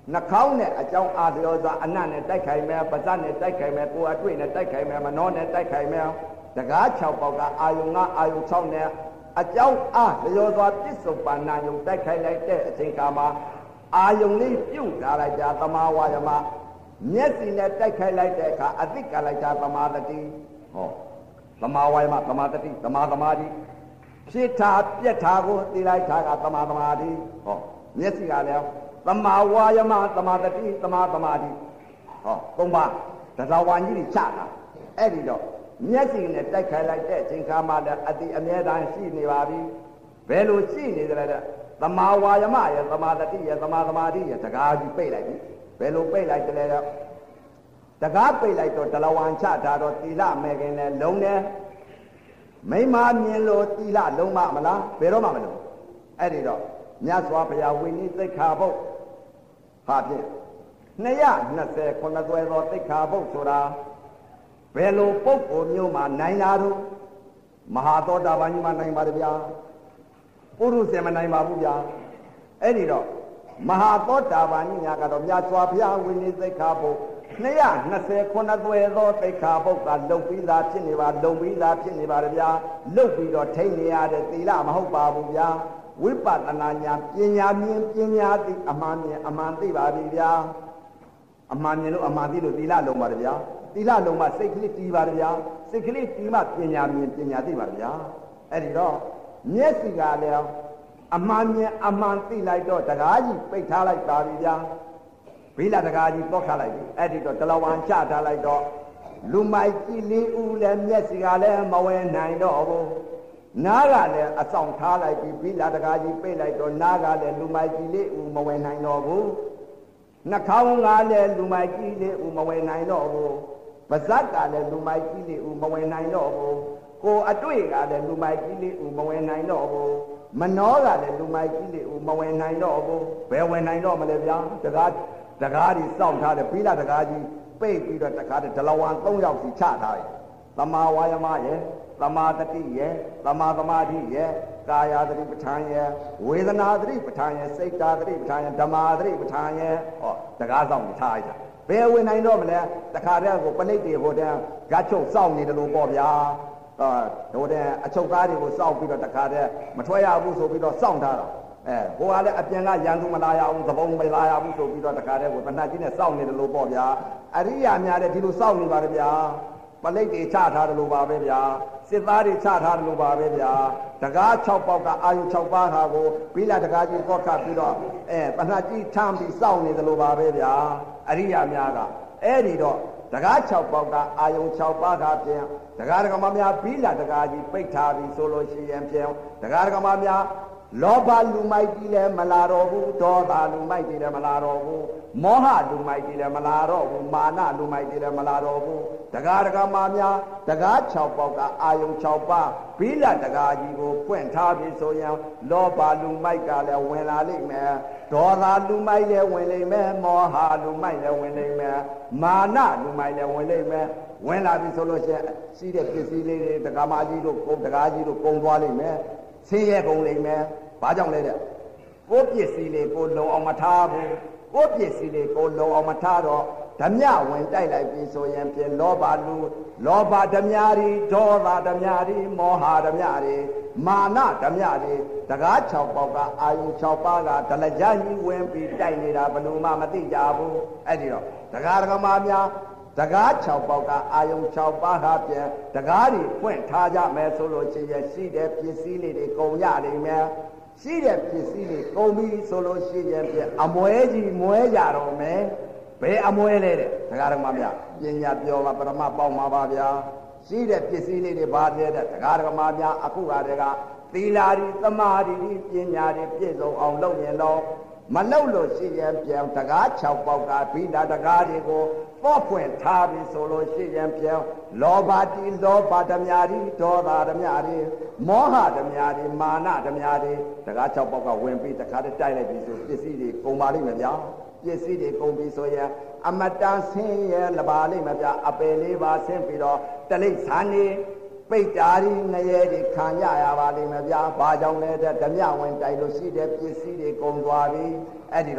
နှာခေါင်းနဲ့အကြောင်းအာလျောစွာအနတ်နဲ့တိုက်ခိုက်မယ်ပါးစပ်နဲ့တိုက်ခိုက်မယ်ကိုယ်အတွေ့နဲ့တိုက်ခိုက်မယ်မနှောနဲ့တိုက်ခိုက်မယ်တကား၆ပေါက်ကအာယုံငါအာယုံ၆နဲ့အကြောင်းအားလျောစွာပြစ္ဆုတ်ပါဏယုံတိုက်ခိုက်လိုက်တဲ့အချိန်ခါမှာအာယုံလေးပြုတ်လာလိုက်ကြသမာဝါယမမျက်စိနဲ့တိုက်ခိုက်လိုက်တဲ့အခါအသိကလိုက်ကြသမာတတိဟောသမာဝါယမသမာတတိသမာသမာဓိဖြစ်တာပြက်တာကိုသိလိုက်တာကသမာသမာဓိဟောမျက်စိကလည်းသမာဝါယမသမာတတိသမာသမာဓိဟောသုံးပါးတရားဝါကြီးတွေချတာအဲ့ဒီတော့မျက်စိနဲ့တိုက်ခိုက်လိုက်တဲ့အချိန်ခါမှလည်းအတိအမြဲတမ်းရှိနေပါပြီဘယ်လိုရှိနေကြလဲတဲ့သမာဝါယမရဲ့သမာတတိရဲ့သမာသမာဓိရဲ့တကားကြီးပိတ်လိုက်ပြီဘယ်လိုပိတ်လိုက်ကြလဲတော့တကားပိတ်လိုက်တော့တလဝံချတာတော့သီလမဲခင်နဲ့လုံးတယ်မိမမြင်လို့သီလလုံးမမလားဘယ်တော့မှမလုံးအဲ့ဒီတော့မြတ်စွာဘုရားဝိနည်းသိက္ခာပုဒ်ဟာဖြင့်နှစ်ရာနှစ်ဆယ်ခုနှစ်သွဲသောသိက္ခာပုဒ်ဆိုတာဘယ်လိုပုဂ္ဂိုလ်မျိုးမှနိုင်လာတော့မဟာသောတာပန်ကြီးမှနိုင်ပါတယ်ဗျာပုရုษေမနိုင်ပါဘူးဗျာအဲ့ဒီတော့မဟာသောတာပန်ကြီးများကတော့မြတ်စွာဘုရားဝိနည်းသိက္ခာပုဒ်နှစ်ရာနှစ်ဆယ်ခုနှစ်သွဲသောသိက္ခာပုဒ်ကလုံပြီးသားဖြစ်နေပါလုံပြီးသားဖြစ်နေပါတယ်ဗျာလုံပြီးတော့ထိနေရတဲ့သီလမဟုတ်ပါဘူးဗျာဝိပဿနာညာပညာမြင်ပညာသိအမှန်မြင်အမှန်သိပါပြီဗျာအမှန်မြင်လို့အမှန်သိလို့သီလလုံးပါတယ်ဗျာသီလလုံးမှစိတ်ကလေးတီးပါတယ်ဗျာစိတ်ကလေးတီးမှပညာမြင်ပညာသိပါတယ်ဗျာအဲ့ဒီတော့မျက်စိကလည်းအမှန်မြင်အမှန်သိလိုက်တော့တကားကြီးပိတ်ထားလိုက်ပါပြီဗျာဘိလတကားကြီးတော့ထားလိုက်ပြီအဲ့ဒီတော့တလဝံချထားလိုက်တော့လူမိုက်ကြီးလေးဦးလည်းမျက်စိကလည်းမဝဲနိုင်တော့ဘူးနားကလည်းအဆောင်ထားလိုက်ပြီးဘိလတကားကြီးပိတ်လိုက်တော့နားကလည်းလူမိုက်ကြီးလေးဦးမဝဲနိုင်တော့ဘူးနှာခေါင်းကလည်းလူမိုက်ကြီးလေးဦးမဝဲနိုင်တော့ဘူးပါးစပ်ကလည်းလူမိုက်ကြီးလေးဦးမဝဲနိုင်တော့ဘူးကိုယ်အတွေ့ကလည်းလူမိုက်ကြီးလေးဦးမဝဲနိုင်တော့ဘူးမနှောကလည်းလူမိုက်ကြီးလေးဦးမဝဲနိုင်တော့ဘူးဘယ်ဝဲနိုင်တော့မလဲဗျာတကားတကားကြီးစောင့်ထားတယ်ဘိလတကားကြီးပိတ်ပြီးတော့တကားဒလဝံ၃ယောက်စီချထားတယ်သမာဝါယမရဲ့သမာတတိရဲ့သမာသမာဓိရဲ့ကာယသတိပဋ္ဌာန်ရဲ့ဝေဒနာသတိပဋ္ဌာန်ရဲ့စိတ်ဓာသတိပဋ္ဌာန်ရဲ့ဓမ္မာသတိပဋ္ဌာန်ရဲ့ဟောတကားစောင့်ထားလိုက်တာဘယ်ဝင်နိုင်တော့မလဲတခါတည်းကိုပလိတ်တွေဟိုတန်းဂတ်ချုပ်စောင့်နေတယ်လို့ပေါ့ဗျာအာဟိုတဲ့အချုပ်ကားတွေကိုစောင့်ပြီးတော့တခါတည်းမထွက်ရဘူးဆိုပြီးတော့စောင့်ထားတာအဲဟိုကလည်းအပြင်ကရန်သူမလာရအောင်သဘုံမလာရဘူးဆိုပြီးတော့တခါတည်းကိုပဏ္ဍကြီးနဲ့စောင့်နေတယ်လို့ပေါ့ဗျာအရိယာများတဲ့ဒီလိုစောင့်နေပါတယ်ဗျာပလိတ်တွေချထားတယ်လို့ပါပဲဗျာစစ်သားတွေချထားတယ်လို့ပါပဲဗျာတကား၆ပေါက်ကအာယု၆ပါးဟာကိုဘိလတကားကြီးတော့ခတ်ပြီးတော့အဲပဏ္ဍကြီးထမ်းပြီးစောင့်နေတယ်လို့ပါပဲဗျာအရိယာများကအဲ့ဒီတော့တကား၆ပေါက်ကအာယု၆ပါးကဖြင့်တကားဒကမများဘိလတကားကြီးပိတ်ထားပြီးဆိုလို့ရှိရင်ဖြင့်တကားဒကမများလောဘလူမိုက်ကြီးလည်းမလာတော့ဘူးဒေါသလူမိုက်ကြီးလည်းမလာတော့ဘူးမောဟလူမိုက်ကြီးလည်းမလာတော့ဘူးမာနလူမိုက်ကြီးလည်းမလာတော့ဘူးတကားတကားမများတကား၆ပေါက်ကအာယု၆ပါးဘိလတကားကြီးကိုဖွင့်ထားပြီးဆိုရင်လောဘလူမိုက်ကလည်းဝင်လာလိမ့်မယ်ဒေါသလူမိုက်လည်းဝင်လိမ့်မယ်မောဟလူမိုက်လည်းဝင်လိမ့်မယ်မာနလူမိုက်လည်းဝင်လိမ့်မယ်ဝင်လာပြီဆိုလို့ရှိရင်ရှိတဲ့ပစ္စည်းလေးတွေတကားမကြီးတို့ကုန်တကားကြီးတို့ကုန်သွားလိမ့်မယ်ဆင်းရဲကုန်လိမ့်မယ်ဘာကြောင့်လဲတဲ့ကိုပစ္စည်းလေးကိုလုံအောင်မထားဘူးကိုပစ္စည်းလေးကိုလုံအောင်မထားတော့ဓမြဝင်တိုက်လိုက်ပြီဆိုရင်ဖြင့်လောဘလူလောဘဓမြရီဒေါသဓမြရီမောဟဓမြရီမာနဓမြရီတကား၆ပေါက်ကအာယု၆ပါးကဒလကြကြီးဝင်ပြီးတိုက်နေတာဘယ်လိုမှမသိကြဘူးအဲ့ဒီတော့တကားဒကမာများတကား၆ပေါက်ကအာယု၆ပါးဟာဖြင့်တကားတွေဖွင့်ထားကြမယ်ဆိုလို့ရှိရင်ရှိတဲ့ပစ္စည်းလေးတွေကုန်ရလိမ့်မယ်ရှိတဲ့ပစ္စည်းတွေကုန်ပြီဆိုလို့ရှိရင်ဖြင့်အမွဲကြီးမွဲကြတော့မယ်ဘယ်အမွဲလဲတဲ့ဒကာဒကမများပညာပြောပါပရမပေါက်မှာပါဗျာရှိတဲ့ပစ္စည်းလေးတွေဘာလဲတဲ့ဒကာဒကမများအခုကတည်းကသီလာရီသမာဓိပညာတွေပြည့်စုံအောင်လုပ်ရင်တော့မလုပ်လို့ရှိရင်ပြန်တကား၆ပေါက်ကဘိဓာတကားတွေကိုပေါ့ဖွင့်ထားပြီးဆိုလို့ရှိရင်ပြန်လောဘတိလောဘဓမြရီဒေါသဓမြရီမောဟဓမြရီမာနဓမြရီတကား၆ပေါက်ကဝင်ပြီးတခါတည်းတိုက်လိုက်ပြီးဆိုပစ္စည်းတွေကုန်ပါလိမ့်မယ်ဗျာပစ္စည်းတွေကုန်ပြီးဆိုရင်အမတန်ဆင်းရဲလပါလိမ့်မယ်ဗျာအပယ်လေးပါဆင်းပြီးတော့တလိပ်ဆန်းနေပိတ်တာရီငရဲတွေခံရရပါလိမ့်မယ်ဗျာဘာကြောင့်လဲတဲ့ဓမြဝင်တိုက်လို့ရှိတဲ့ပစ္စည်းတွေကုန်သွားပြီအဲ့ဒီတော့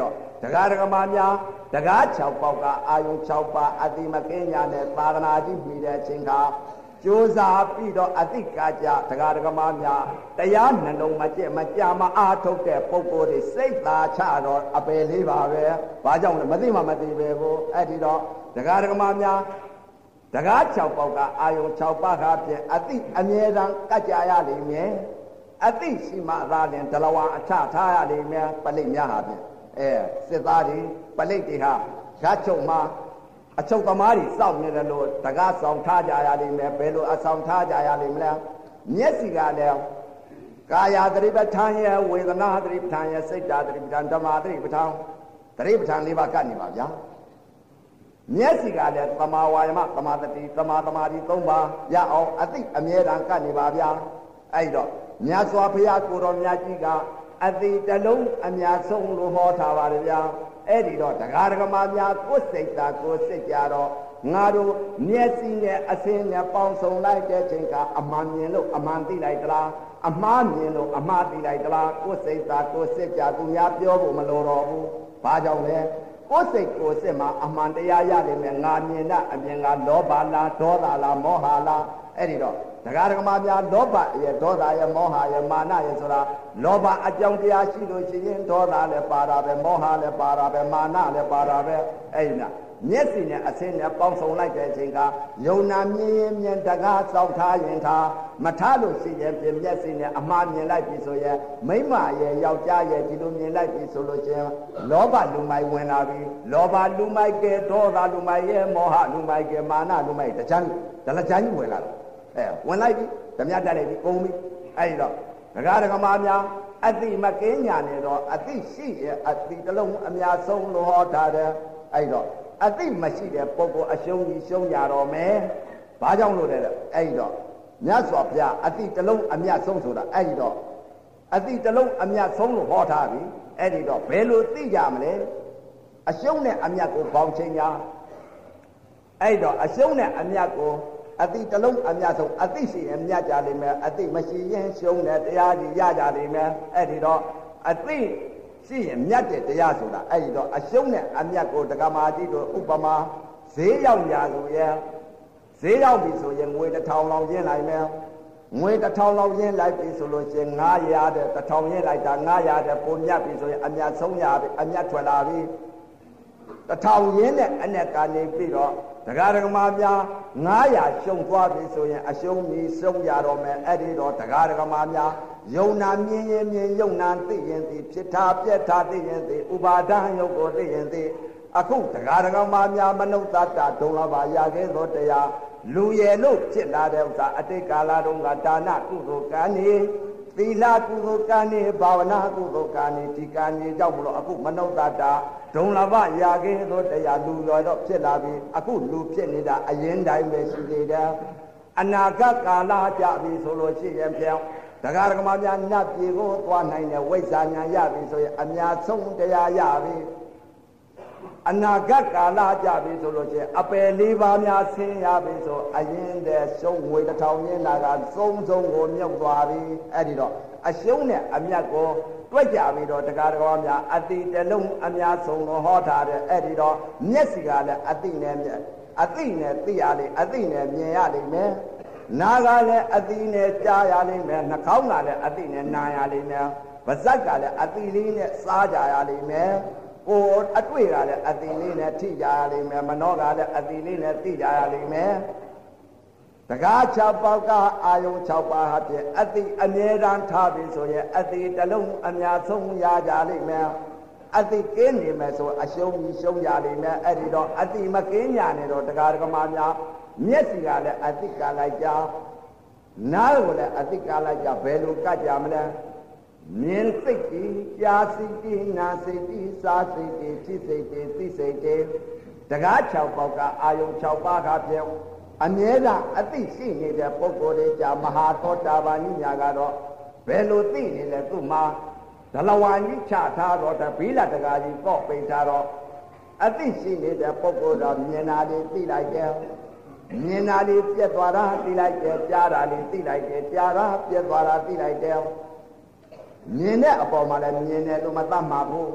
ကားဒကမာများတကား၆ပေါက်ကအာယုံ၆ပါးအတိမကင်းညာနဲ့သာသနာကြီးပြီးတဲ့အချိန်ခါကြိုးစားပြီးတော့အတိကကြတကားဒကမာများတရားနှလုံးမကျက်မကြမအားထုတ်တဲ့ပုဂ္ဂိုလ်တွေစိတ်သာချတော့အပယ်လေးပါပဲဘာကြောင့်လဲမသိမှမသိပဲကိုအဲ့ဒီတော့တကားဒကမာများတကား၆ပေါက်ကအာယုံ၆ပါးခါဖြင့်အတိအမြဲတမ်းကကြရလိမ့်မယ်အတိရှိမှသာလင်ဒလဝါအချထားရလိမ့်မယ်ပလိတ်များဟာဖြင့်အဲစစ်သားတွေပလိတ်တွေဟာဓာတ်ချုပ်မှာအချုပ်သမားတွေစောင့်နေတယ်လို့တကားဆောင်ထားကြရလိမ့်မယ်ဘယ်လိုအဆောင်ထားကြရလိမ့်မလဲမျက်စိကလည်းကာယသတိပဋ္ဌာန်ရဲ့ဝေဒနာသတိပဋ္ဌာန်ရဲ့စိတ်ဓာတ်သတိပဋ္ဌာန်ဓမ္မသတိပဋ္ဌာန်သတိပဋ္ဌာန်လေးပါးကနေပါဗျာမျက်စိကလည်းသမာဝါယမသမာတတိသမာသမာဓိသုံးပါးရအောင်အသိအမြဲတမ်းကနေပါဗျာအဲ့တော့မြတ်စွာဘုရားကိုတော်မြတ်ကြီးကအတိတလုံးအများဆုံးလို့ဟောထားပါတယ်ဗျာအဲ့ဒီတော့တရားဓမ္မများကိုယ်စိတ်သာကိုယ်စိတ်ကြတော့ငါတို့မျက်စိနဲ့အစင်းနဲ့ပေါင်းစုံလိုက်တဲ့ချိန်ကအမှန်မြင်လို့အမှန်သိလိုက်သလားအမှားမြင်လို့အမှားသိလိုက်သလားကိုယ်စိတ်သာကိုယ်စိတ်ကြသူများပြောဖို့မလိုတော့ဘူးဘာကြောင့်လဲကိုယ်စိတ်ကိုယ်စိတ်မှာအမှန်တရားရလိမ့်မယ်ငါမြင်တာအမြင်ကလောဘလားဒေါသလားမောဟလားအဲ့ဒီတော့တရားဓမ္မများလောဘရဲ့ဒေါသရဲ့မောဟရဲ့မာနရဲ့ဆိုတာလောဘအကြောင်းတရားရှိလို့ရှိရင်ဒေါသလည်းပါတာပဲမောဟလည်းပါတာပဲမာနလည်းပါတာပဲအဲ့ဒီလားမျက်စိနဲ့အဆင်းနဲ့ပေါင်းစုံလိုက်တဲ့အချိန်ကယုံနာမြင်ရင်မြင်တကားစောင့်ထားရင်ထားမထားလို့ရှိရင်ပြင်မျက်စိနဲ့အမှားမြင်လိုက်ပြီဆိုရင်မိမရဲ့ယောက်ျားရဲ့ဒီလိုမြင်လိုက်ပြီဆိုလို့ချင်းလောဘလူမိုက်ဝင်လာပြီလောဘလူမိုက်ကဲဒေါသလူမိုက်ရဲ့မောဟလူမိုက်ကဲမာနလူမိုက်တချမ်းဒလချမ်းကြီးဝင်လာတယ်အဲဝင်လိုက်ပြီဓမြတက်လိုက်ပြီကုန်ပြီအဲ့ဒီတော့ဒကာဒကမာများအတိမကင်းညာနေတော့အတိရှိရဲ့အတိတလုံးအများဆုံးလို့ဟောထားတယ်အဲ့တော့အတိမရှိတဲ့ပုဂ္ဂိုလ်အရှုံးကြီးရှုံးရတော့မယ်ဘာကြောင့်လို့လဲအဲ့ဒီတော့မြတ်စွာဘုရားအတိတလုံးအမြတ်ဆုံးဆိုတာအဲ့ဒီတော့အတိတလုံးအမြတ်ဆုံးလို့ဟောထားပြီအဲ့ဒီတော့ဘယ်လိုသိကြမလဲအရှုံးနဲ့အမြတ်ကိုပေါင်းချိန်ညာအဲ့တော့အရှုံးနဲ့အမြတ်ကိုအတိတလုံးအမြတ်ဆုံးအတိရှိရင်မြတ်ကြလိမ့်မယ်အတိမရှိရင်ရှုံးတဲ့တရားကြီးရကြလိမ့်မယ်အဲ့ဒီတော့အတိရှိရင်မြတ်တဲ့တရားဆိုတာအဲ့ဒီတော့အရှုံးနဲ့အမြတ်ကိုတက္ကမာကြီးတို့ဥပမာဈေးရောက်ညာဆိုရင်ဈေးရောက်ပြီဆိုရင်ငွေတစ်ထောင်လောက်ရင်းလိုက်မယ်ငွေတစ်ထောင်လောက်ရင်းလိုက်ပြီဆိုလို့ရှိရင်ငါးရာတဲ့တစ်ထောင်ရင်းလိုက်တာငါးရာတဲ့ပုံမြတ်ပြီဆိုရင်အမြတ်ဆုံးရပြီအမြတ်ထွက်လာပြီတစ်ထောင်ရင်းနဲ့အနဲ့ကနေပြီးတော့တရားဓမ္မများငါးရာရှုံသွားပြီဆိုရင်အရှုံးကြီးရှုံးရတော့မယ်အဲ့ဒီတော့တရားဓမ္မများယုံနာမြင်ရင်မြင်ယုံနာသိရင်သိဖြစ်တာပြက်တာသိရင်သိဥပါဒံယုတ်ကိုသိရင်သိအခုတရားဓမ္မများမနုဿတဒုံလဘာရခဲ့သောတရားလူရဲ့လို့ဖြစ်လာတဲ့ဥစ္စာအတိတ်ကာလတုန်းကဒါနကုသိုလ်ကံနေသီလကုသိုလ်ကံနေဘာဝနာကုသိုလ်ကံနေဒီကံနေကြောင့်မလို့အခုမနုဿတဒုံလဘရခဲ့သောတရားလူရောတော့ဖြစ်လာပြီအခုလူဖြစ်နေတာအရင်တိုင်းပဲရှိသေးတယ်အနာဂတ်ကာလကြပြီဆိုလို့ရှိရင်ပြောင်းတရားဓမ္မများနတ်ပြည်ကိုသွားနိုင်တဲ့ဝိဇ္ဇာဉာဏ်ရပြီဆိုရင်အများဆုံးတရားရပြီအနာဂတ်ကာလကြပြီဆိုလို့ရှိရင်အပယ်လေးပါးများဆင်းရပြီဆိုအရင်တည်းရှုံးငွေတစ်ထောင်ရင်းလာကသုံးဆုံးကိုမြုပ်သွားပြီအဲ့ဒီတော့အရှုံးနဲ့အမြတ်ကိုတွက်ကြပြီးတော့တရားဓမ္မများအတိတလုံးအများဆုံးကိုဟောထားတယ်အဲ့ဒီတော့မျက်စိကလည်းအတိနဲ့မျက်အတိနဲ့သိရလိမ့်အတိနဲ့မြင်ရလိမ့်မယ်နာကလည်းအတိနဲ့ကြားရလိမ့်မယ်နှာခေါင်းကလည်းအတိနဲ့နားရလိမ့်မယ်ပါးစပ်ကလည်းအတိလေးနဲ့စားကြရလိမ့်မယ်ကိုယ်အတွေ့ကလည်းအတိလေးနဲ့ထိကြရလိမ့်မယ်မနှောကလည်းအတိလေးနဲ့သိကြရလိမ့်မယ်တကား၆ပေါက်ကအာယုံ၆ပါးဟာဖြင့်အတိအမြဲတမ်းထားပြီဆိုရင်အတိတလုံးအများဆုံးရကြလိမ့်မယ်အတိကင်းနေမယ်ဆိုအရှုံးကြီးရှုံးရလိမ့်မယ်အဲ့ဒီတော့အတိမကင်းညာနေတော့တရားဓမ္မများမျက်စိကလည်းအတိကလိုက်ကြနားကိုလည်းအတိကလိုက်ကြဘယ်လိုကကြမလဲမြင်စိတ်ကြီးကြားစိတ်ကြီးနားစိတ်ကြီးစားစိတ်ကြီးထိစိတ်ကြီးသိစိတ်ကြီးတရား၆ပေါက်ကအာယုံ၆ပါးကဖြင့်အမြဲတမ်းအသိရှိနေတဲ့ပုဂ္ဂိုလ်တွေကြမဟာသောတာပန်ကြီးညာကတော့ဘယ်လိုသိနေလဲသူ့မှာဒလဝါကြီးချထားတော့တဘိလတကာကြီးပေါ့ပိတ်ထားတော့အသိရှိနေတဲ့ပုဂ္ဂိုလ်တော်မြင်တာလေးသိလိုက်တယ်မြင်တာလေးပြက်သွားတာသိလိုက်တယ်ကြားတာလေးသိလိုက်တယ်ကြားတာပြက်သွားတာသိလိုက်တယ်မြင်တဲ့အပေါ်မှာလည်းမြင်တယ်လို့မသတ်မှာဘူး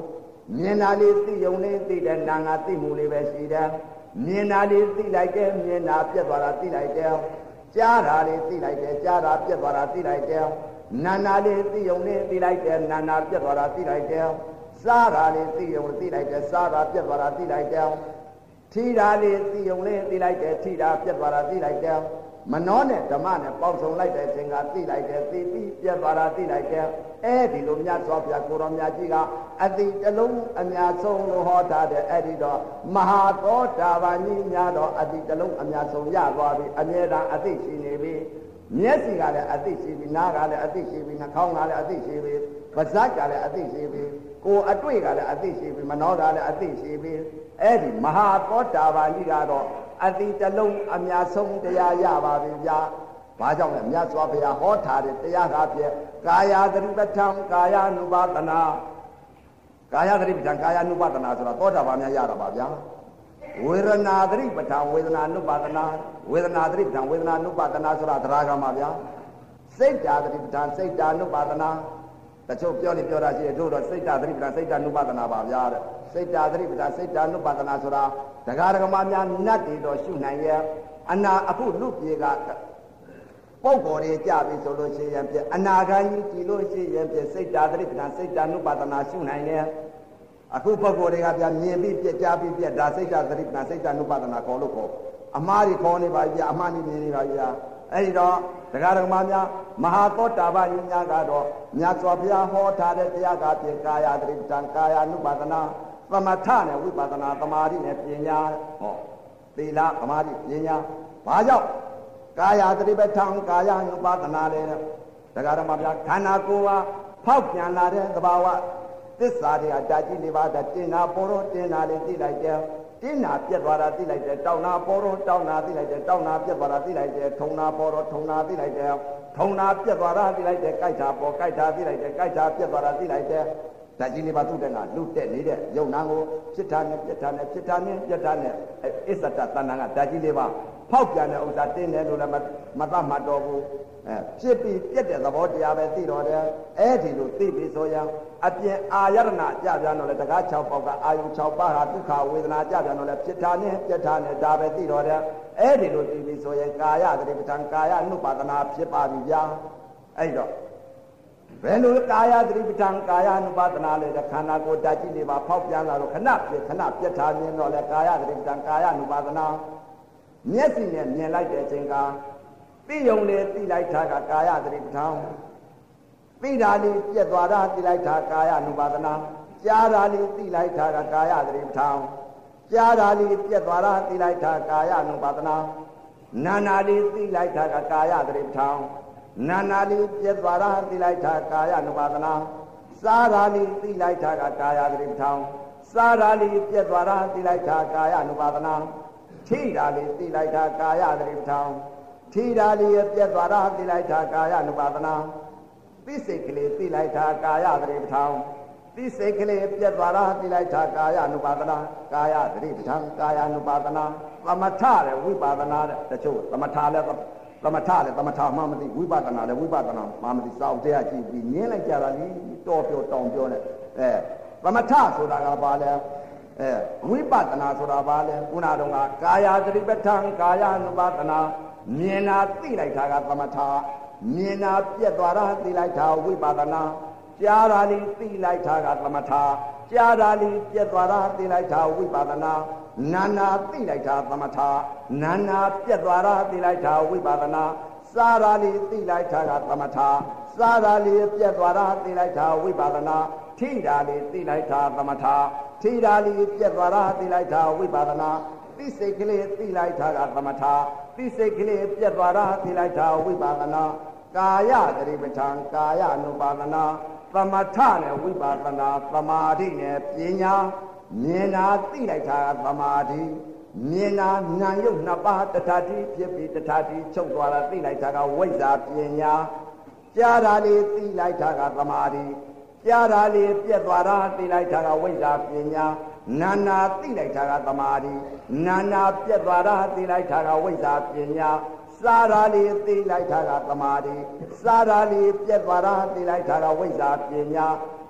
မြင်တာလေးသိုံလေးသိတယ်နာငါသိမှုလေးပဲရှိတယ်မြင်တာလေးသိလိုက်တယ်မြင်တာပြက်သွားတာသိလိုက်တယ်ကြားတာလေးသိလိုက်တယ်ကြားတာပြက်သွားတာသိလိုက်တယ်နာနာလေးသိုံလေးသိလိုက်တယ်နာနာပြက်သွားတာသိလိုက်တယ်စားတာလေးသိုံသိလိုက်တယ်စားတာပြက်သွားတာသိလိုက်တယ်ထိတာလေးသိုံလေးသိလိုက်တယ်ထိတာပြက်သွားတာသိလိုက်တယ်မနောနဲ့ဓမ္မနဲ့ပေါင်းစုံလိုက်တဲ့အချိန်ကသိလိုက်တယ်သိပြီးပြက်သွားတာသိလိုက်တယ်အဲဒီလိုမြတ်စွာဘုရားကိုရောမြတ်ကြီးကအတိတလုံးအများဆုံးလို့ဟောထားတဲ့အဲ့ဒီတော့မဟာသောတာပန်ကြီးများတော့အတိတလုံးအများဆုံးရသွားပြီအမြဲတမ်းအသိရှိနေပြီမျက်စိကလည်းအသိရှိပြီနားကလည်းအသိရှိပြီနှာခေါင်းကလည်းအသိရှိပြီပါးစပ်ကလည်းအသိရှိပြီကိုယ်အတွေ့ကလည်းအသိရှိပြီမနောကလည်းအသိရှိပြီအဲ့ဒီမဟာသောတာပန်ကြီးကတော့အတိတလုံးအများဆုံးတရားရပါပြီဗျာဘာကြောင့်လဲမြတ်စွာဘုရားဟောထားတဲ့တရားကဖြင့်ကာယသတိပဋ္ဌာန်ကာယ ानु ပါဒနာကာယသတိပဋ္ဌာန်ကာယ ानु ပါဒနာဆိုတာသောတာပန်များရတာပါဗျာဝေဒနာသတိပဋ္ဌာန်ဝေဒနာ ानु ပါဒနာဝေဒနာသတိပဋ္ဌာန်ဝေဒနာ ानु ပါဒနာဆိုတာသရဂမှာဗျာစိတ်ဓာသတိပဋ္ဌာန်စိတ်ဓာ ानु ပါဒနာတချို့ပြောနေပြောတာရှိတယ်တို့တော့စိတ်ဓာသတိပဋ္ဌာန်စိတ်ဓာ ानु ပါဒနာပါဗျာတဲ့စိတ်ဓာသတိပဋ္ဌာန်စိတ်ဓာ ानु ပါဒနာဆိုတာဒကာဒကမများနတ်တွေတော့ရှုနိုင်ရဲ့အနာအခုလူပြေကပုဂ္ဂိုလ်တွေကြပြီဆိုလို့ရှိရင်ပြအနာဂတ်ကြီးကြည်လို့ရှိရင်ပြစိတ်ဓာသတိပဋ္ဌာန်စိတ်ဓာ ानु ပါဒနာရှုနိုင်တယ်အခုပုဂ္ဂိုလ်တွေကပြမြင်ပြီးပြကြားပြီးပြဒါစိတ်ဓာသတိပဋ္ဌာန်စိတ်ဓာ ानु ပါဒနာခေါ်လို့ခေါ်အမှားတွေခေါ်နေပါပြီအမှားတွေမြင်နေပါပြီအဲ့ဒီတော့ဒကာဒကမများမဟာသောတာပန်ကြီးများကတော့မြတ်စွာဘုရားဟောထားတဲ့တရားကပြကာယသတိပဋ္ဌာန်ကာယ ानु ပါဒနာသမထနဲ့ဝိပဿနာသမာဓိနဲ့ပညာဟောသီလသမာဓိပညာဘာကြောင့်ကာယသတိပဋ္ဌာန်ကာယ ानु ပါဒနာလေဒကာဓမ္မပြခန္ဓာကိုယ်ဟာဖောက်ပြန်လာတဲ့သဘာဝသစ္စာတွေအတ္တကြီးလေးပါးတင်နာပေါ်တော့တင်နာလေးသိလိုက်တယ်တင်းနာပြက်သွားတာသိလိုက်တယ်တောင်းနာပေါ်တော့တောင်းနာသိလိုက်တယ်တောင်းနာပြက်သွားတာသိလိုက်တယ်ထုံနာပေါ်တော့ထုံနာသိလိုက်တယ်ထုံနာပြက်သွားတာသိလိုက်တယ်ကြိုက်တာပေါ်ကြိုက်တာသိလိုက်တယ်ကြိုက်တာပြက်သွားတာသိလိုက်တယ်ဓာတ်ကြီးလေးပါသူ့တဲ့ကလူတက်နေတဲ့ယုံနာကိုဖြစ်တာနဲ့ပြက်တာနဲ့ဖြစ်တာနဲ့ပြက်တာနဲ့အစ္ဆတတဏ္ဍာကဓာတ်ကြီးလေးပါဖောက်ပြန်တဲ့ဥစ္စာတင်းတယ်လို့လည်းမသတ်မှတ်တော့ဘူးအဲဖြစ်ပြီးပြက်တဲ့သဘောတရားပဲသိတော့တယ်အဲ့ဒီလိုသိပြီဆိုရင်အပြင်အာယတနာကြပြန်တော့လေတကား၆ပေါက်ကအာယု၆ပါးဟာဒုက္ခဝေဒနာကြပြန်တော့လေဖြစ်တာနဲ့ပြက်တာနဲ့ဒါပဲသိတော့တယ်အဲ့ဒီလိုသိပြီဆိုရင်ကာယသတိပဋ္ဌာန်ကာယ ानु ပါဒနာဖြစ်ပါပြီဗျာအဲ့တော့ဘယ်လိုကာယသတိပဋ္ဌာန်ကာယ ानु ပါဒနာလဲခန္ဓာကိုယ်ဓာတ်ကြီးတွေပါဖောက်ပြန်လာတော့ခဏပြခဏပြက်ထားမြင်တော့လေကာယသတိပဋ္ဌာန်ကာယ ानु ပါဒနာမျက်စိနဲ့မြင်လိုက်တဲ့အချိန်ကသိယုံလေသိလိုက်တာကကာယသတိပဋ္ဌာန်သိတာလေးပြက်သွားတာသိလိုက်တာကာယ ानु ပါဒနာကြားတာလေးသိလိုက်တာကကာယသတိပဋ္ဌာန်ကြားတာလေးပြက်သွားတာသိလိုက်တာကာယ ानु ပါဒနာနာနာလေးသိလိုက်တာကကာယသတိပဋ္ဌာန်နာနာလေးပြက်သွားတာသိလိုက်တာကာယ ानु ပါဒနာစားတာလေးသိလိုက်တာကကာယသတိပဋ္ဌာန်စားတာလေးပြက်သွားတာသိလိုက်တာကာယ ानु ပါဒနာထိတာလေးသိလိုက်တာကာယသတိပဋ္ဌာန်ထိတာလေးပြက်သွားတာသိလိုက်တာကာယ ानु ပါဒနာသိစိတ်ကလေးသိလိုက်တာကာယသတိပဋ္ဌာန်သိစိတ်ကလေးပြက်သွားတာသိလိုက်တာကာယ ानु ပါဒနာကာယသတိပဋ္ဌာန်ကာယ ानु ပါဒနာသမထတဲ့ဝိပါဒနာတဲ့တချို့သမထလည်းသမထလည်းသမထမှမသိဝိပဿနာလည်းဝိပဿနာမှမသိစောင့်တရားကြည့်ပြီးနင်းလိုက်ကြတာလीတောပြောတောင်ပြောနဲ့အဲသမထဆိုတာကဘာလဲအဲဝိပဿနာဆိုတာဘာလဲခုနတုန်းကကာယသတိပဋ္ဌာန်ကာယ ानु ပါဒနာမြင်တာသိလိုက်တာကသမထမြင်တာပြက်သွားတာသိလိုက်တာဝိပဿနာကြားတာလေးသိလိုက်တာကသမထကြားတာလေးပြက်သွားတာသိလိုက်တာဝိပဿနာနာနာသိလိုက်တာသမထနာနာပြက်သွားတာသိလိုက်တာဝိပဿနာစားတာလေးသိလိုက်တာကသမထစားတာလေးပြက်သွားတာသိလိုက်တာဝိပဿနာထိတာလေးသိလိုက်တာသမထထိတာလေးပြက်သွားတာသိလိုက်တာဝိပဿနာသိစိတ်ကလေးသိလိုက်တာကသမထသိစိတ်ကလေးပြက်သွားတာသိလိုက်တာဝိပဿနာကာယသတိပဋ္ဌာန်ကာယ ानु ပါဒနာသမထနဲ့ဝိပဿနာသမာဓိနဲ့ပညာမြင်တာသိလိုက်တာသမာဓိမြင်တာနာယုတ်နှစ်ပါးတထာတိဖြစ်ပြီးတထာတိချုပ်သွားတာသိလိုက်တာကဝိဇ္ဇာပညာကြားတာလေးသိလိုက်တာကသမာဓိကြားတာလေးပြက်သွားတာသိလိုက်တာကဝိဇ္ဇာပညာနာနာသိလိုက်တာကသမာဓိနာနာပြက်သွားတာသိလိုက်တာကဝိဇ္ဇာပညာစားတာလေးသိလိုက်တာကသမာဓိစားတာလေးပြက်သွားတာသိလိုက်တာကဝိဇ္ဇာပညာ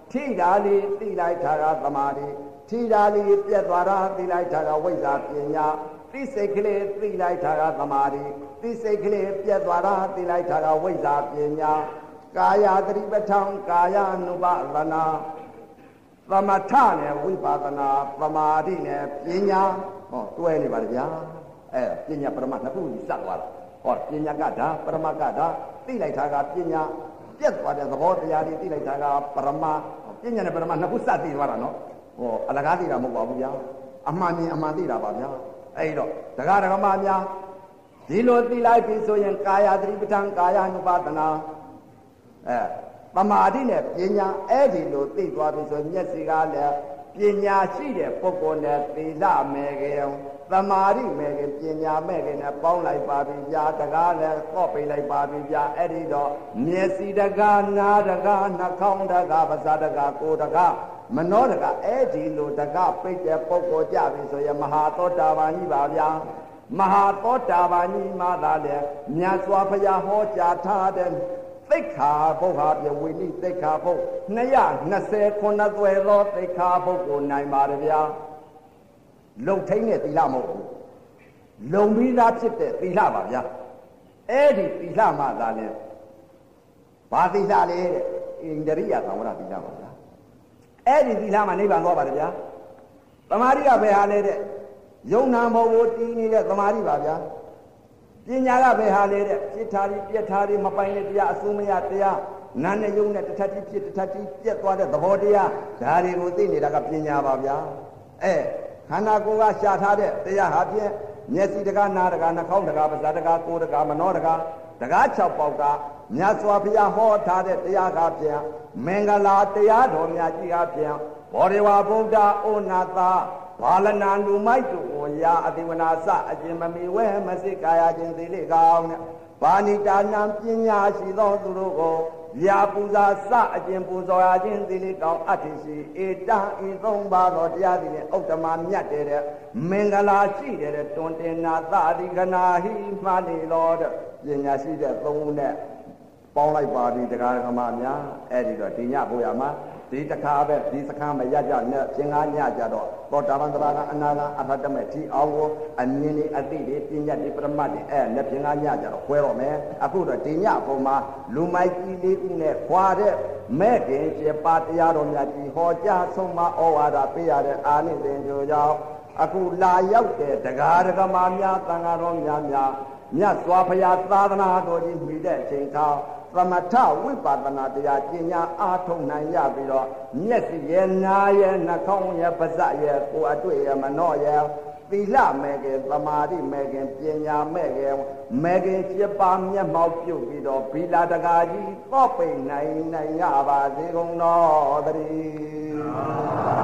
ထိတာလေးသိလိုက်တာကသမာဓိထိတာလေးပြက်သွားတာသိလိုက်တာကဝိဇ္ဇာပညာသိစိတ်ကလေးသိလိုက်တာကသမာဓိသိစိတ်ကလေးပြက်သွားတာသိလိုက်တာကဝိဇ္ဇာပညာကာယသတိပဋ္ဌာန်ကာယ ानु ပါဒနာသမထနဲ့ဝိပဿနာသမာဓိနဲ့ပညာဟောတွဲနေပါလေဗျာအဲပညာပရမတ်နှစ်ခုကြီးစပ်သွားတာဟောပညာကဒါပရမတ်ကဒါသိလိုက်တာကပညာပြက်သွားတဲ့သဘောတရားတွေသိလိုက်တာကပရမတ်ပညာနဲ့ပရမတ်နှစ်ခုစပ်သိသွားတာနော်ဟောအလကားသိတာမဟုတ်ပါဘူးဗျာအမှန်မြင်အမှန်သိတာပါဗျာအဲ့တော့ဒကာဒကမများဒီလိုသိလိုက်ပြီဆိုရင်ကာယသတိပဋ္ဌာန်ကာယ ानु ပါဒနာအဲသမာဓိနဲ့ပညာအဲ့ဒီလိုသိသွားပြီဆိုမျက်စိကလည်းပညာရှိတဲ့ပုဂ္ဂိုလ်နဲ့သီလမဲ့ခင်သမာဓိမဲ့ခင်ပညာမဲ့ခင်နဲ့ပေါင်းလိုက်ပါပြီဗျာတကားလည်းသော့ပိလိုက်ပါပြီဗျာအဲ့ဒီတော့မျက်စိတကားနားတကားနှာခေါင်းတကားပါးစပ်တကားကိုယ်တကားမနောတကားအဲ့ဒီလိုတကားပိတ်တဲ့ပုဂ္ဂိုလ်ကြပြီဆိုရင်မဟာသောတာပန်ကြီးပါဗျာမဟာသောတာပန်ကြီးမှသာလေမြတ်စွာဘုရားဟောကြားထားတဲ့သိက္ခာပုဒ်ဟာပြဝိနည်းသိက္ခာပုဒ်နှစ်ရာနှစ်ဆယ်ခုနှစ်သွဲသောသိက္ခာပုဒ်ကိုနိုင်ပါတယ်ဗျာလုံထိန်တဲ့သီလမဟုတ်ဘူးလုံပြီးသားဖြစ်တဲ့သီလပါဗျာအဲ့ဒီသီလမှသာလဲဘာသီလလဲတဲ့ဣန္ဒရိယသံဝရသီလပါဗျာအဲ့ဒီသီလမှနိဗ္ဗာန်သွားပါတယ်ဗျာသမာဓိကဘယ်ဟာလဲတဲ့ယုံနာမောကိုတည်နေတဲ့သမာဓိပါဗျာပညာကဘယ်ဟာလဲတဲ့ဖြစ်ထားပြီးပြက်ထားပြီးမပိုင်တဲ့တရားအစိုးမရတရားနာနဲ့ယုံနဲ့တထတိဖြစ်တထတိပြက်သွားတဲ့သဘောတရားဒါတွေကိုသိနေတာကပညာပါဗျာအဲခန္ဓာကိုယ်ကရှာထားတဲ့တရားဟာဖြင့်မျက်စိတကားနားတကားနှာခေါင်းတကားပါးစပ်တကားကိုယ်တကားမနောတကားတကား၆ပေါက်ကမြတ်စွာဘုရားဟောထားတဲ့တရားကဖြင့်မင်္ဂလာတရားတော်များကြီးကဖြင့်ဘောဓိဝဗုဒ္ဓဩနာသာဘာလနာလူမိုက်တို့ကိုရာအတိဝနာစအကျင်မမီဝဲမစိကာယခြင်းသေးလေကောင်းနဲ့ဘာဏိတာနံပညာရှိသောသူတို့ကိုရာပူဇာစအကျင်ပူဇော်ရခြင်းသေးလေကောင်းအတ္တိရှိဧတံဤသုံးပါးသောတရားသည်နဲ့ဥတ္တမမြတ်တဲ့မင်္ဂလာရှိတဲ့တွန်တင်နာသတိကနာဟိမှနေတော်တဲ့ပညာရှိတဲ့သုံးဦးနဲ့ပေါင်းလိုက်ပါပြီတရားဓမ္မများအဲ့ဒီတော့ဒီညဘုရားမှာဒီတခါပဲဒီစခန်းမရကြနဲ့ပြင်ကားညကြတော့သောတာပန်သရကအနာဂံအထတမေဒီအောင်ကိုအမြင်လေးအသိလေးပညာလေးပရမတ်လေးအဲနဲ့ပြင်ကားညကြတော့ခွဲတော့မယ်အခုတော့ဒီညပုံမှာလူမိုက်ကြီးလေးဦးနဲ့ခွာတဲ့မဲ့ခင်ကျေပါတရားတော်များကြီးဟောကြားဆုံးမဩဝါဒပေးရတဲ့အာနိသင်ကြိုကြောင့်အခုလာရောက်တဲ့တရားဓမ္မများသံဃာတော်များများမြတ်စွာဘုရားသာသနာတော်ကြီးမြည်တဲ့အချိန်ခါသမထဝိပဿနာတရားကျင့်ညာအားထုတ်နိုင်ရပြီးတော့မျက်စိရဲ့နားရဲ့နှာခေါင်းရဲ့ပါးစပ်ရဲ့ကိုယ်အတွေ့ရဲ့မနှော့ရဲ့သီလမဲ့ခင်သမာဓိမဲ့ခင်ပညာမဲ့ခင်မဲ့ခင်ပြပါမျက်မှောက်ပြုတ်ပြီးတော့ဘီလာတကာကြီးတော့ပိတ်နိုင်နိုင်ရပါစေကုန်တော်တည်း